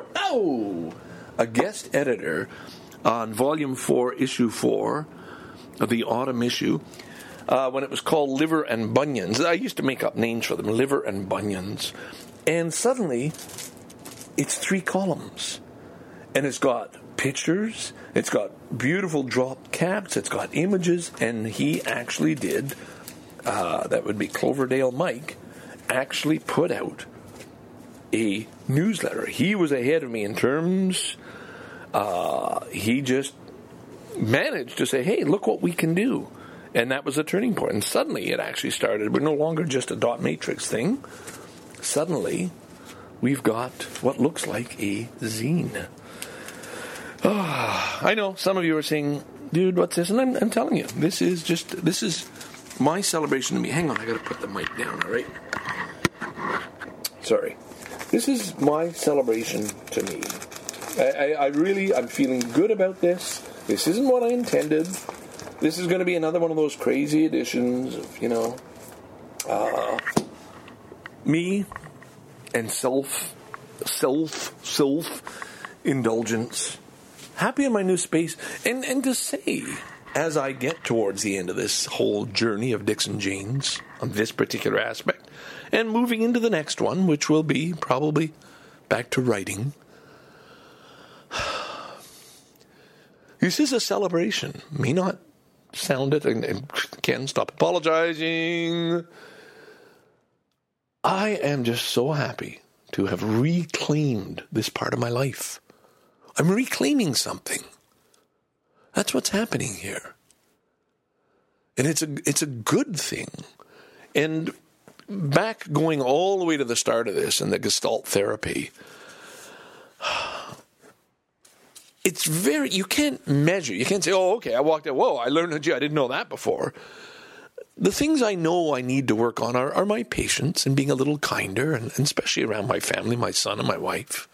A guest editor on volume 4, issue 4 of the autumn issue, when it was called Liver and Bunions. I used to make up names for them, Liver and Bunions. And suddenly, it's 3 columns. And it's got pictures, it's got beautiful drop caps, it's got images, and he actually did, that would be Cloverdale Mike, actually put out a newsletter. He was ahead of me in terms, he just managed to say, hey, look what we can do. And that was a turning point. And suddenly it actually started, we're no longer just a dot matrix thing. Suddenly, we've got what looks like a zine. I know some of you are saying, dude, what's this? And I'm telling you, this is my celebration to me. Hang on, I gotta put the mic down, all right? Sorry. This is my celebration to me. I'm feeling good about this. This isn't what I intended. This is going to be another one of those crazy editions of, me and self-indulgence. Happy in my new space. And to say, as I get towards the end of this whole journey of Dixon Janes on this particular aspect, and moving into the next one, which will be probably back to writing, this is a celebration. May not sound it, and Ken, stop apologizing. I am just so happy to have reclaimed this part of my life. I'm reclaiming something. That's what's happening here. And it's a good thing. And back going all the way to the start of this and the Gestalt therapy, it's you can't measure. You can't say, oh, okay, I walked out, whoa, I learned I didn't know that before. The things I know I need to work on are my patience and being a little kinder, and especially around my family, my son and my wife.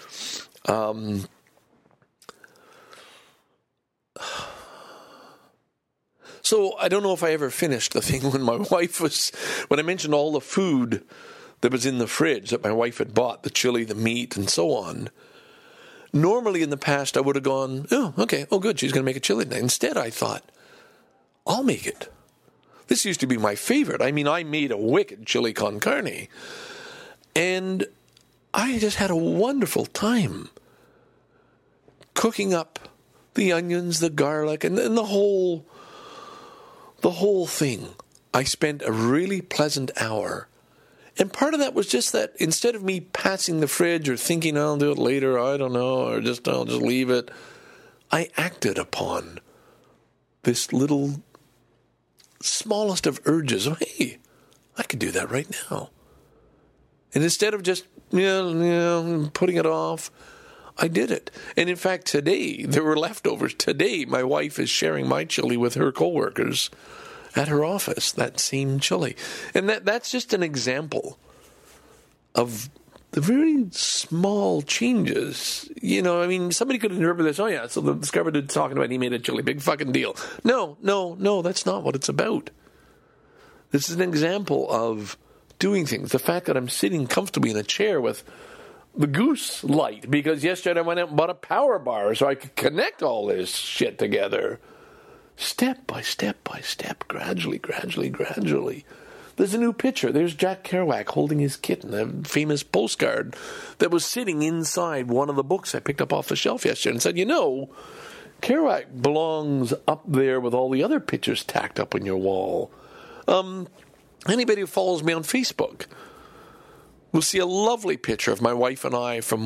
So I don't know if I ever finished the thing when I mentioned all the food that was in the fridge that my wife had bought, the chili, the meat, and so on. Normally in the past I would have gone, oh, okay, oh good, she's going to make a chili tonight. Instead I thought, I'll make it. This used to be my favorite. I mean, I made a wicked chili con carne. And I just had a wonderful time cooking up the onions, the garlic, and the whole thing. I spent a really pleasant hour. And part of that was just that instead of me passing the fridge or thinking I'll do it later, I don't know, or I'll just leave it, I acted upon this little smallest of urges of, hey, I could do that right now. And instead of just putting it off, I did it. And in fact, today, there were leftovers. Today, my wife is sharing my chili with her coworkers at her office, that same chili. And that's just an example of the very small changes. Somebody could interpret this, oh yeah, so the Discover dude's talking about he made a chili, big fucking deal. No, that's not what it's about. This is an example of doing things. The fact that I'm sitting comfortably in a chair with the Goose light, because yesterday I went out and bought a power bar so I could connect all this shit together. Step by step by step, gradually. There's a new picture. There's Jack Kerouac holding his kitten, a famous postcard that was sitting inside one of the books I picked up off the shelf yesterday, and said, Kerouac belongs up there with all the other pictures tacked up on your wall. Anybody who follows me on Facebook will see a lovely picture of my wife and I from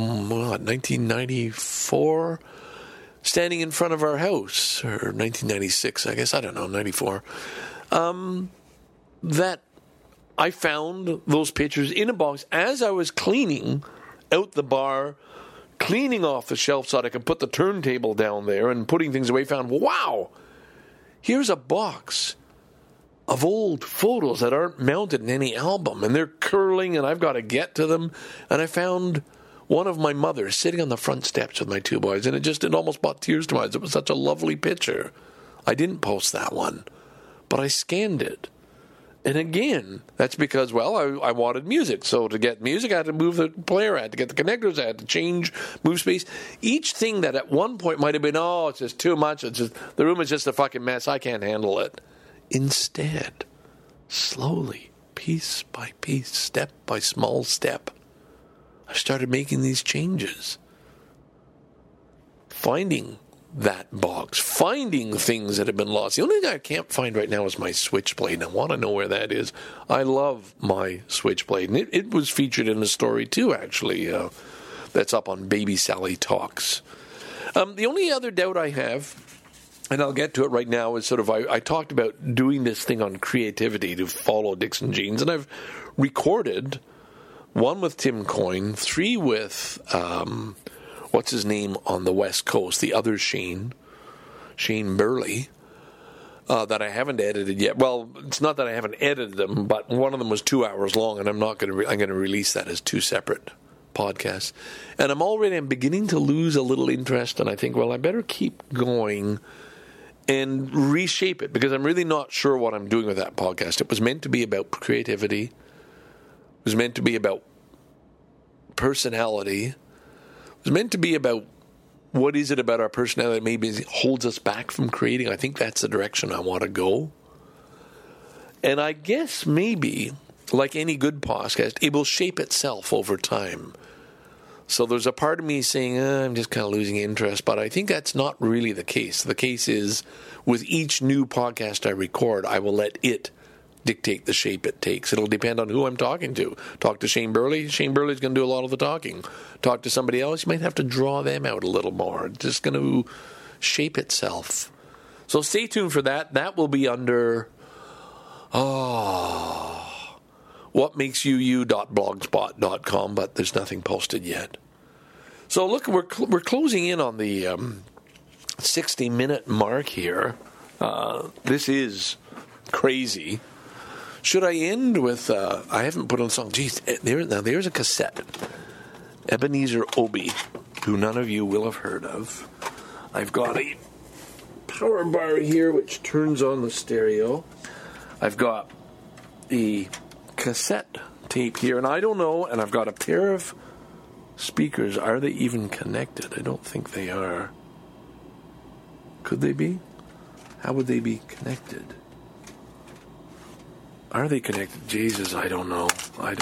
1994, standing in front of our house, or 1996, I guess, I don't know, 94. That I found those pictures in a box as I was cleaning out the bar, cleaning off the shelf so that I could put the turntable down there and putting things away. Found, wow, here's a box of old photos that aren't mounted in any album, and they're curling, and I've got to get to them. And I found one of my mothers sitting on the front steps with my two boys, and it almost brought tears to my eyes. It was such a lovely picture. I didn't post that one, but I scanned it. And again, that's because, I wanted music. So to get music, I had to move the player, I had to get the connectors, I had to move space. Each thing that at one point might have been, it's just too much, the room is just a fucking mess, I can't handle it. Instead, slowly, piece by piece, step by small step, I started making these changes. Finding that box, finding things that have been lost. The only thing I can't find right now is my Switchblade, and I want to know where that is. I love my Switchblade, and it was featured in a story too, actually, that's up on Baby Sally Talks. The only other doubt I have, and I'll get to it right now, is I talked about doing this thing on creativity to follow Dixon Jeans, and I've recorded 1 with Tim Coyne, 3 with what's his name on the West Coast, the other Shane Burley, that I haven't edited yet. Well, it's not that I haven't edited them, but one of them was 2 hours long, and I'm going to release that as 2 separate podcasts. And I'm beginning to lose a little interest, and I think, I better keep going and reshape it, because I'm really not sure what I'm doing with that podcast. It was meant to be about creativity. It was meant to be about personality. It was meant to be about what is it about our personality that maybe holds us back from creating. I think that's the direction I want to go. And I guess maybe, like any good podcast, it will shape itself over time. So there's a part of me saying, I'm just kind of losing interest, but I think that's not really the case. The case is, with each new podcast I record, I will let it dictate the shape it takes. It'll depend on who I'm talking to. Talk to Shane Burley. Shane Burley's going to do a lot of the talking. Talk to somebody else, you might have to draw them out a little more. It's just going to shape itself. So stay tuned for that. That will be under whatmakesyouYou.blogspot.com, but there's nothing posted yet. So look, we're closing in on the 60-minute mark here. This is crazy. Should I end with, I haven't put on a song. Geez, there's a cassette. Ebenezer Obey, who none of you will have heard of. I've got a power bar here which turns on the stereo. I've got the cassette tape here, and I don't know, and I've got a pair of speakers. Are they even connected? I don't think they are. Could they be? How would they be connected? Are they connected? Jesus, I don't know.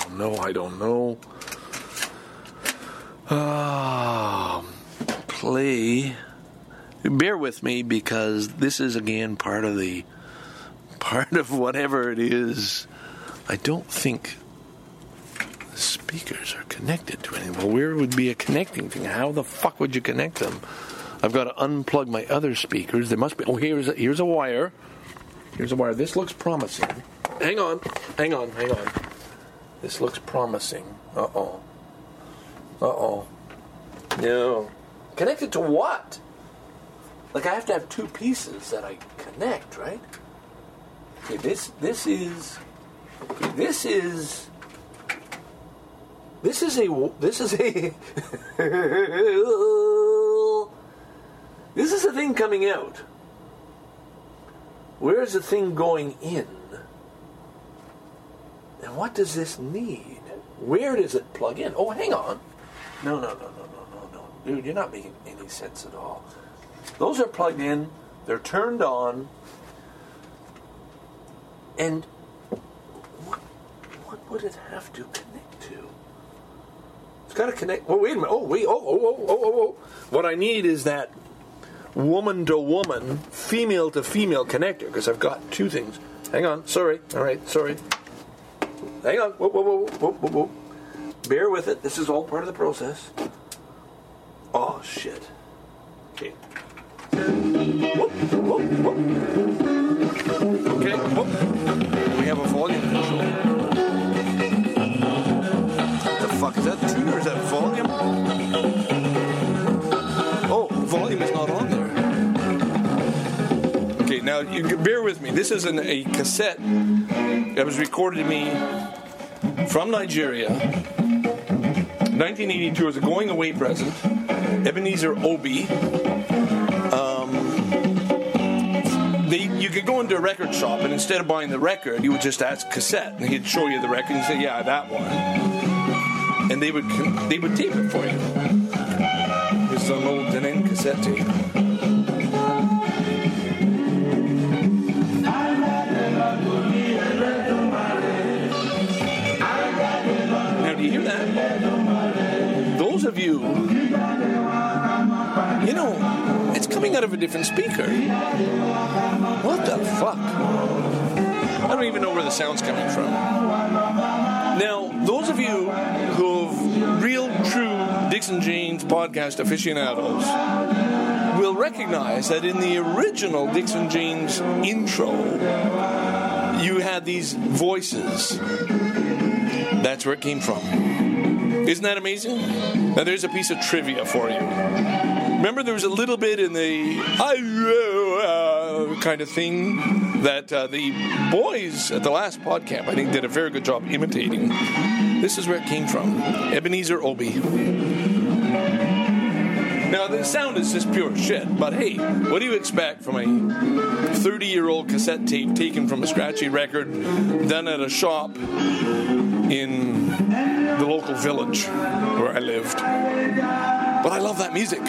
Play. Bear with me, because this is again part of whatever it is. I don't think the speakers are connected to anything. Well, where would be a connecting thing? How the fuck would you connect them? I've got to unplug my other speakers. There must be. Oh, here's a wire. Here's a wire. This looks promising. Hang on. This looks promising. Uh-oh. No. Connected to what? Like, I have to have 2 pieces that I connect, right? Okay, this is a thing coming out. Where is the thing going in? Now, Now, what does this need? Where does it plug in? Oh, hang on. No. Dude, you're not making any sense at all. Those are plugged in. They're turned on. And what would it have to connect to? It's got to connect. Oh, wait a minute. Oh. What I need is that woman-to-woman, female-to-female connector, because I've got two things. Hang on. Sorry. All right. Sorry. Hang on. Whoa. Bear with it. This is all part of the process. Oh, shit. Okay. Whoa. Okay. Whoa. We have a volume control. What the fuck? Is that tune or is that volume? Oh, volume is not on there. Okay, now you bear with me. This is a cassette that was recorded to me from Nigeria. 1982 as a going away present. Ebenezer Obi. You could go into a record shop and instead of buying the record, you would just ask cassette, and he'd show you the record and say, "Yeah, that one." And they would tape it for you. It's an old Denon cassette tape. Now, do you hear that? Those of you, it's coming out of a different speaker. What the fuck? I don't even know where the sound's coming from. Now, those of you who've real, true Dixon Janes podcast aficionados will recognize that in the original Dixon Janes intro, you had these voices. That's where it came from. Isn't that amazing? Now, there's a piece of trivia for you. Remember, there was a little bit in the kind of thing that the boys at the last PodCamp, I think, did a very good job imitating. This is where it came from. Ebenezer Obi. Now, the sound is just pure shit, but hey, what do you expect from a 30-year-old cassette tape taken from a scratchy record done at a shop in the local village where I lived? But I love that music.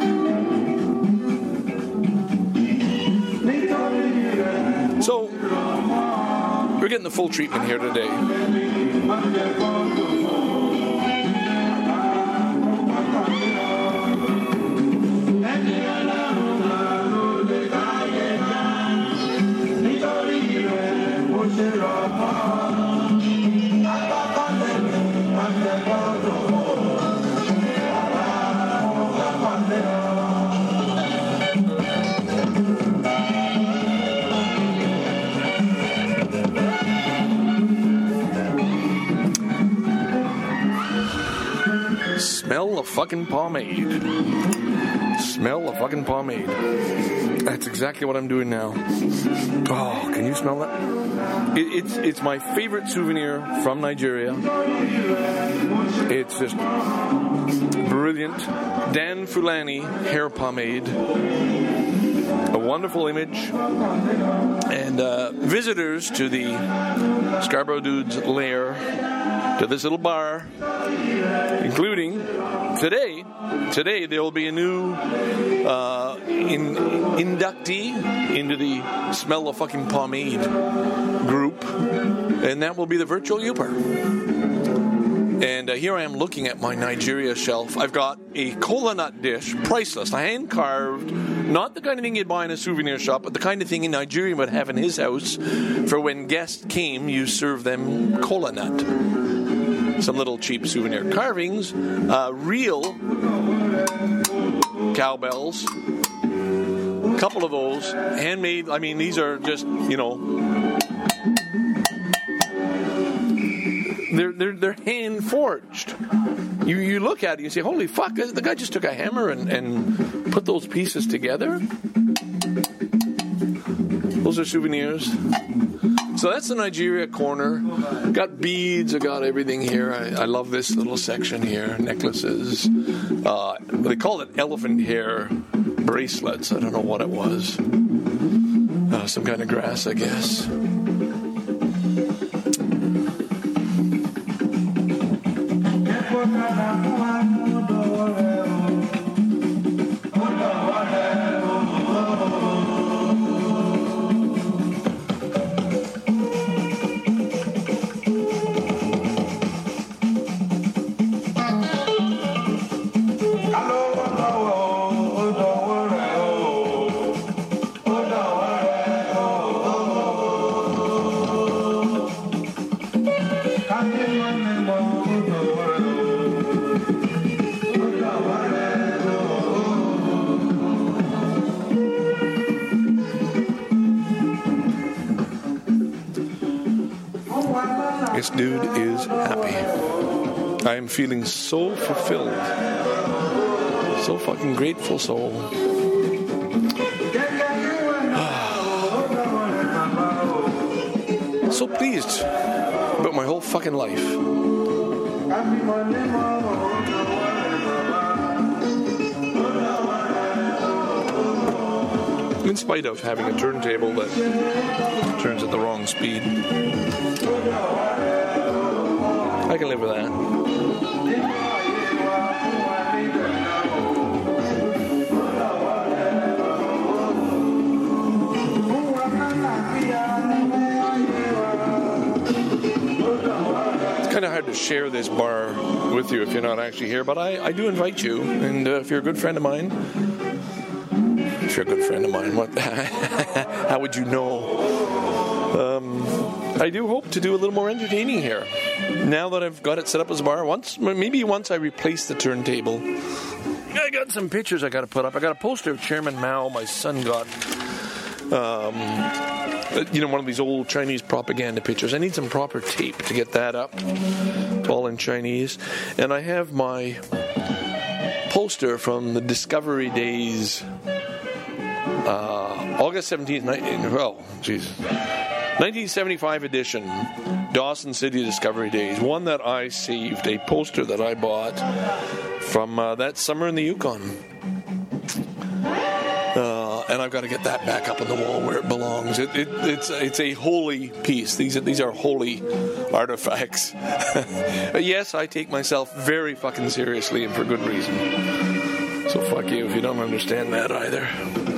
So, we're getting the full treatment here today. Smell of fucking pomade. Smell of fucking pomade. That's exactly what I'm doing now. Oh, can you smell that? It's my favorite souvenir from Nigeria. It's just brilliant. Dan Fulani hair pomade. A wonderful image. And visitors to the Scarborough Dudes lair, to this little bar, including today there will be a new inductee into the Smell of Fucking Pomade group, and that will be the Virtual Youper. And here I am looking at my Nigeria shelf. I've got a cola nut dish, priceless, hand-carved, not the kind of thing you'd buy in a souvenir shop, but the kind of thing a Nigerian would have in his house for when guests came, you serve them cola nut. Some little cheap souvenir carvings, real cowbells, a couple of those, handmade. I mean, these are just, they're hand forged. You look at it, you say, holy fuck, the guy just took a hammer and put those pieces together. Those are souvenirs. So that's the Nigeria corner. Got beads, I got everything here. I love this little section here. Necklaces. They call it elephant hair bracelets. I don't know what it was. Some kind of grass, I guess. This dude is happy. I am feeling so fulfilled. So fucking grateful soul. So pleased about my whole fucking life. In spite of having a turntable that turns at the wrong speed. I can live with that. It's kind of hard to share this bar with you if you're not actually here, but I do invite you, and if you're a good friend of mine, what? How would you know? I do hope to do a little more entertaining here. Now that I've got it set up as a bar, maybe once I replace the turntable. I got some pictures I got to put up. I got a poster of Chairman Mao. My son got, one of these old Chinese propaganda pictures. I need some proper tape to get that up. It's all in Chinese. And I have my poster from the Discovery Days. August 17th, 1975 edition, Dawson City Discovery Days. One that I saved, a poster that I bought from that summer in the Yukon. And I've got to get that back up on the wall where it belongs. It's a holy piece. These are holy artifacts. Yes, I take myself very fucking seriously, and for good reason. So fuck you if you don't understand that either.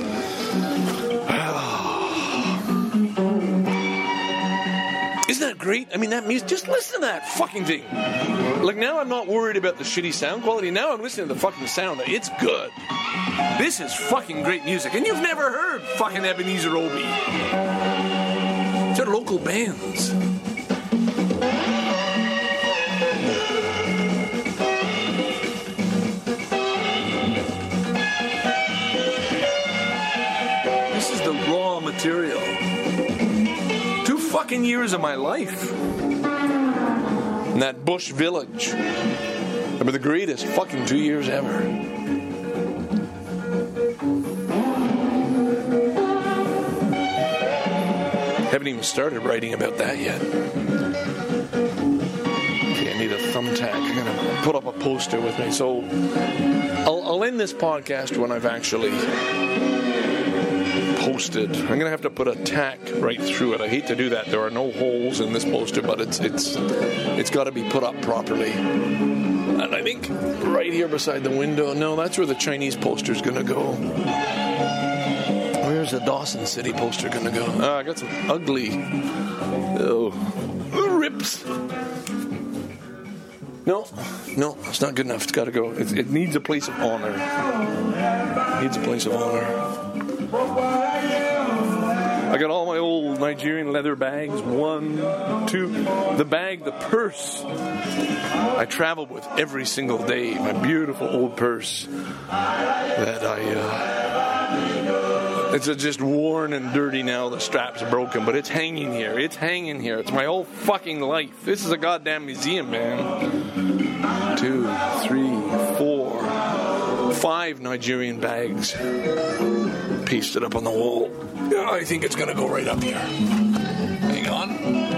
Isn't that great? I mean, that means just listen to that fucking thing. Like, now I'm not worried about the shitty sound quality. Now I'm listening to the fucking sound. It's good. This is fucking great music. And you've never heard fucking Ebenezer Obey. They're local bands. This is the raw material. 2 fucking years of my life in that bush village. They were the greatest fucking 2 years ever. Haven't even started writing about that yet. Okay, I need a thumbtack. I'm gonna put up a poster with me. So I'll end this podcast when I've actually posted. I'm going to have to put a tack right through it. I hate to do that. There are no holes in this poster, but it's got to be put up properly. And I think right here beside the window, no, that's where the Chinese poster is going to go. Where's the Dawson City poster going to go? I got some ugly rips. No, it's not good enough. It's got to go. It needs a place of honor. It needs a place of honor. I got all my old Nigerian leather bags. 1, 2. The purse I traveled with every single day. My beautiful old purse that it's just worn and dirty now. The strap's broken, but it's hanging here. It's my whole fucking life. This is a goddamn museum, man. 2, 3, 4, 5 Nigerian bags pasted up on the wall. I think it's going to go right up here. Hang on.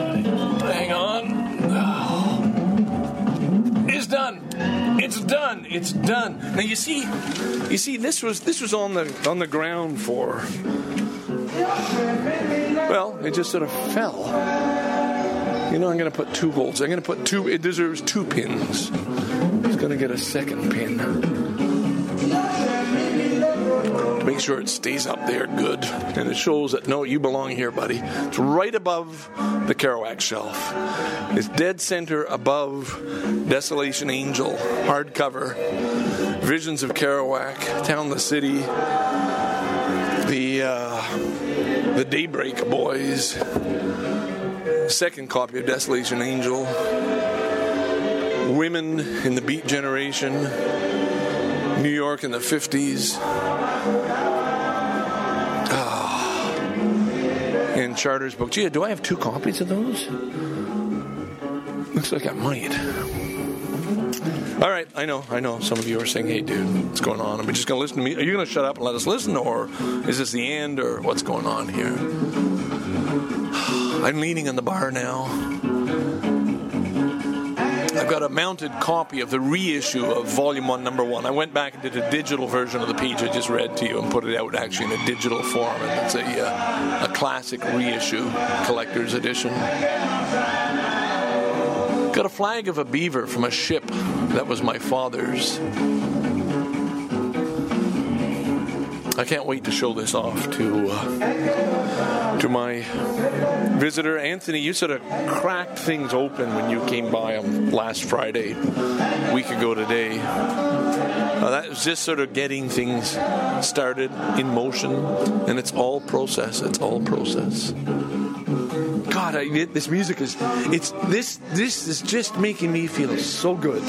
It's done. Now you see, this was on the ground for. Well, it just sort of fell. I'm going to put 2 holes. I'm going to put 2. It deserves 2 pins. It's going to get a second pin. Make sure it stays up there good, and it shows that, no, you belong here, buddy. It's right above the Kerouac shelf. It's dead center above Desolation Angel, hardcover, Visions of Kerouac, Town the City, the Daybreak Boys, second copy of Desolation Angel, Women in the Beat Generation, New York in the 50s, and Charter's book. Gee, do I have 2 copies of those? Looks like I might. All right, I know. Some of you are saying, hey, dude, what's going on? Are we just going to listen to me? Are you going to shut up and let us listen? Or is this the end? Or what's going on here? I'm leaning on the bar now. I've got a mounted copy of the reissue of Volume 1, Number 1. I went back and did a digital version of the page I just read to you and put it out actually in a digital form. And it's a classic reissue, collector's edition. Got a flag of a beaver from a ship that was my father's. I can't wait to show this off to my visitor. Anthony, you sort of cracked things open when you came by on last Friday, a week ago today. That was just sort of getting things started in motion, and it's all process. It's all process. God, this music is this is just making me feel so good.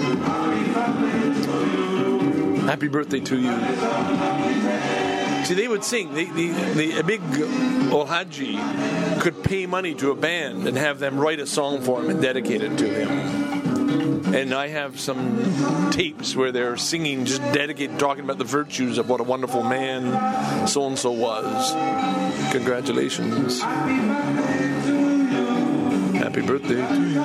Happy birthday to you. See, they would sing. A big Ohaji could pay money to a band and have them write a song for him and dedicate it to him. And I have some tapes where they're singing, just dedicated, talking about the virtues of what a wonderful man so-and-so was. Congratulations. Happy birthday to you.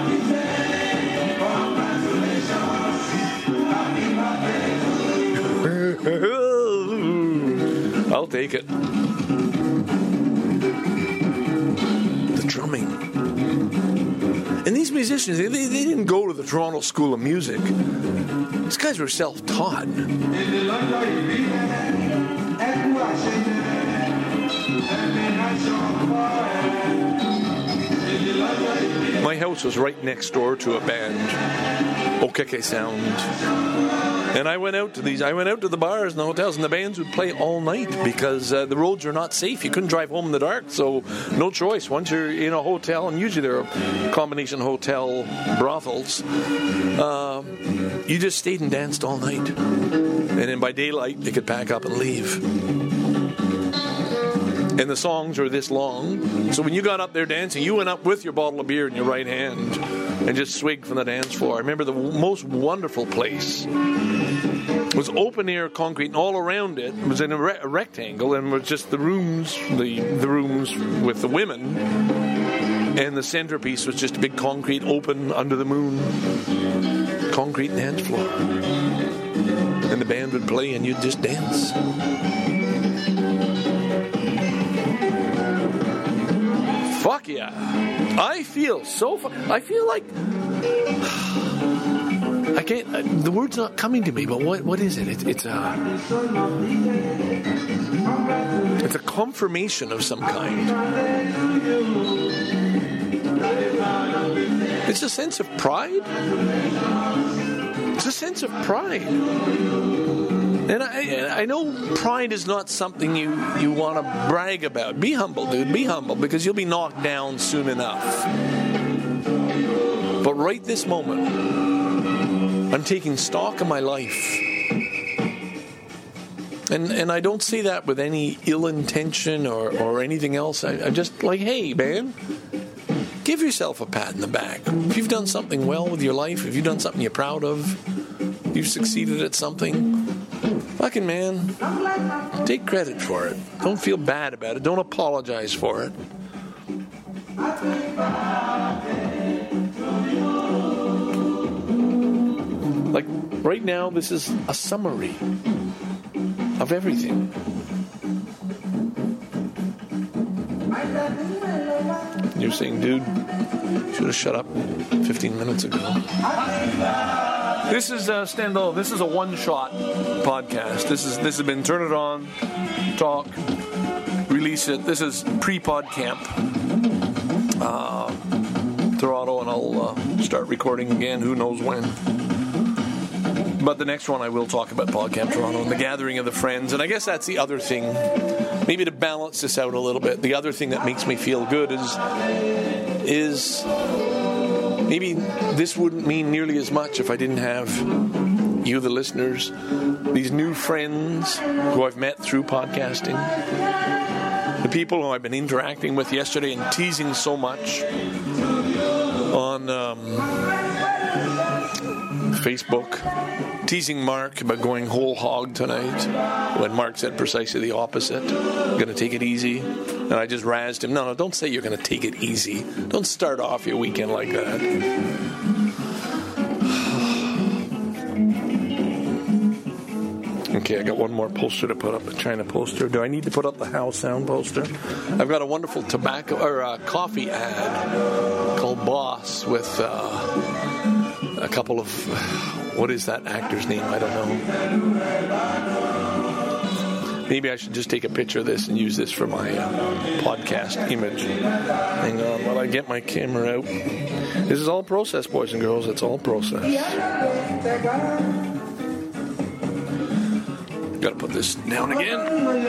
I'll take it. The drumming. And these musicians, they didn't go to the Toronto School of Music. These guys were self-taught. My house was right next door to a band, Okeke Sound. And I went out to the bars and the hotels, and the bands would play all night because the roads are not safe. You couldn't drive home in the dark, so no choice. Once you're in a hotel, and usually they're a combination hotel brothels, you just stayed and danced all night. And then by daylight, they could pack up and leave. And the songs are this long. So when you got up there dancing, you went up with your bottle of beer in your right hand and just swigged from the dance floor. I remember the most wonderful place was open air concrete, and all around it was in a rectangle, and was just the rooms, the rooms with the women, and the centerpiece was just a big concrete open under the moon concrete dance floor. And the band would play, and you'd just dance. Fuck yeah. I feel so I feel like I can't, the word's not coming to me, but what is it? It's a confirmation of some kind. It's a sense of pride. It's a sense of pride. And I know pride is not something you want to brag about. Be humble, dude. Be humble, because you'll be knocked down soon enough. But right this moment, I'm taking stock of my life. And I don't say that with any ill intention or anything else. I'm just like, hey, man, give yourself a pat in the back. If you've done something well with your life, if you've done something you're proud of, you've succeeded at something, fucking man, take credit for it. Don't feel bad about it. Don't apologize for it. Like, right now, this is a summary of everything. You're saying, dude, should have shut up 15 minutes ago. This is Stendhal. This is a one-shot podcast. This has been Turn It On, talk, release it. This is pre-pod camp, Toronto, and I'll start recording again. Who knows when? But the next one I will talk about PodCamp Toronto and the gathering of the friends. And I guess that's the other thing. Maybe to balance this out a little bit, the other thing that makes me feel good is maybe this wouldn't mean nearly as much if I didn't have you, the listeners, these new friends who I've met through podcasting, the people who I've been interacting with yesterday and teasing so much. on Facebook, teasing Mark about going whole hog tonight, when Mark said precisely the opposite. Going to take it easy. And I just razzed him. No, don't say you're going to take it easy. Don't start off your weekend like that. Okay, I got one more poster to put up, a China poster. Do I need to put up the How Sound poster? I've got a wonderful tobacco or coffee ad called Boss with a couple of, what is that actor's name? I don't know. Maybe I should just take a picture of this and use this for my podcast image. Hang on while I get my camera out. This is all process, boys and girls. It's all process. Got to put this down again.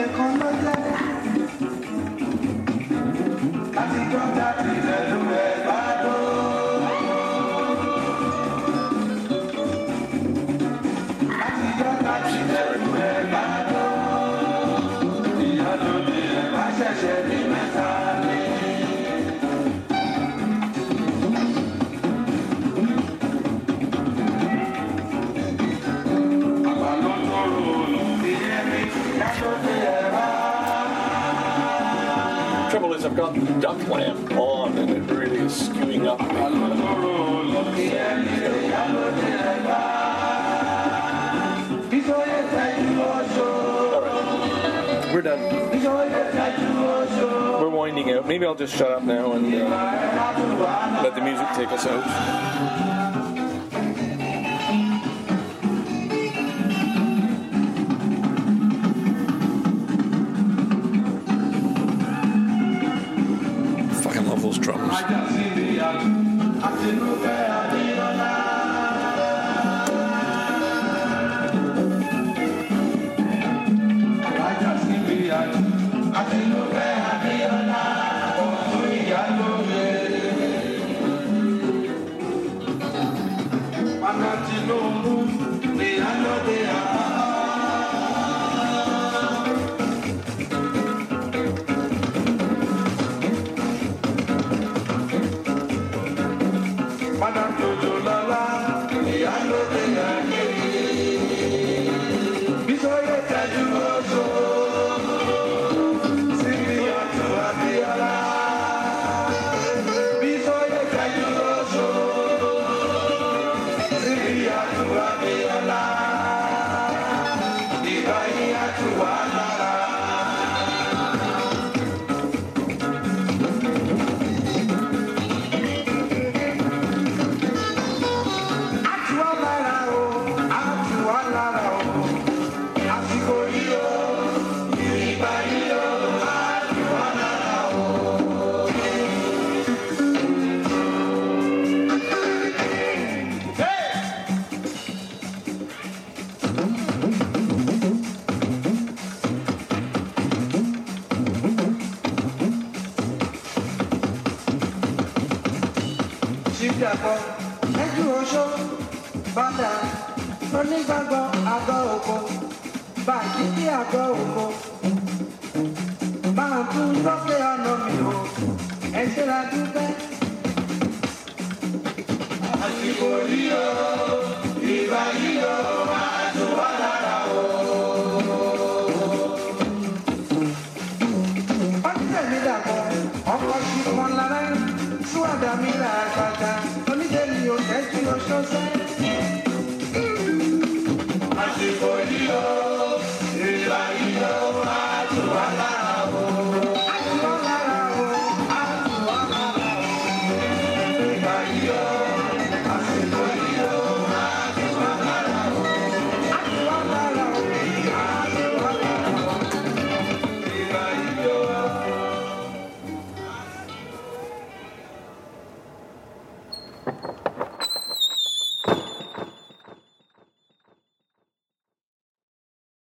Trouble is, I've got the duck lamp on and it really is skewing up. Alright, we're done. We're winding out. Maybe I'll just shut up now and let the music take us out. Those drums. Onígbàgbọ́ àgọ́ òkò, bàtí tí àgọ́ òkò, máa tún lọ́pẹ́ ọ̀nà mi o, ẹ ṣe la dúpẹ́. Àsìkò yìí o.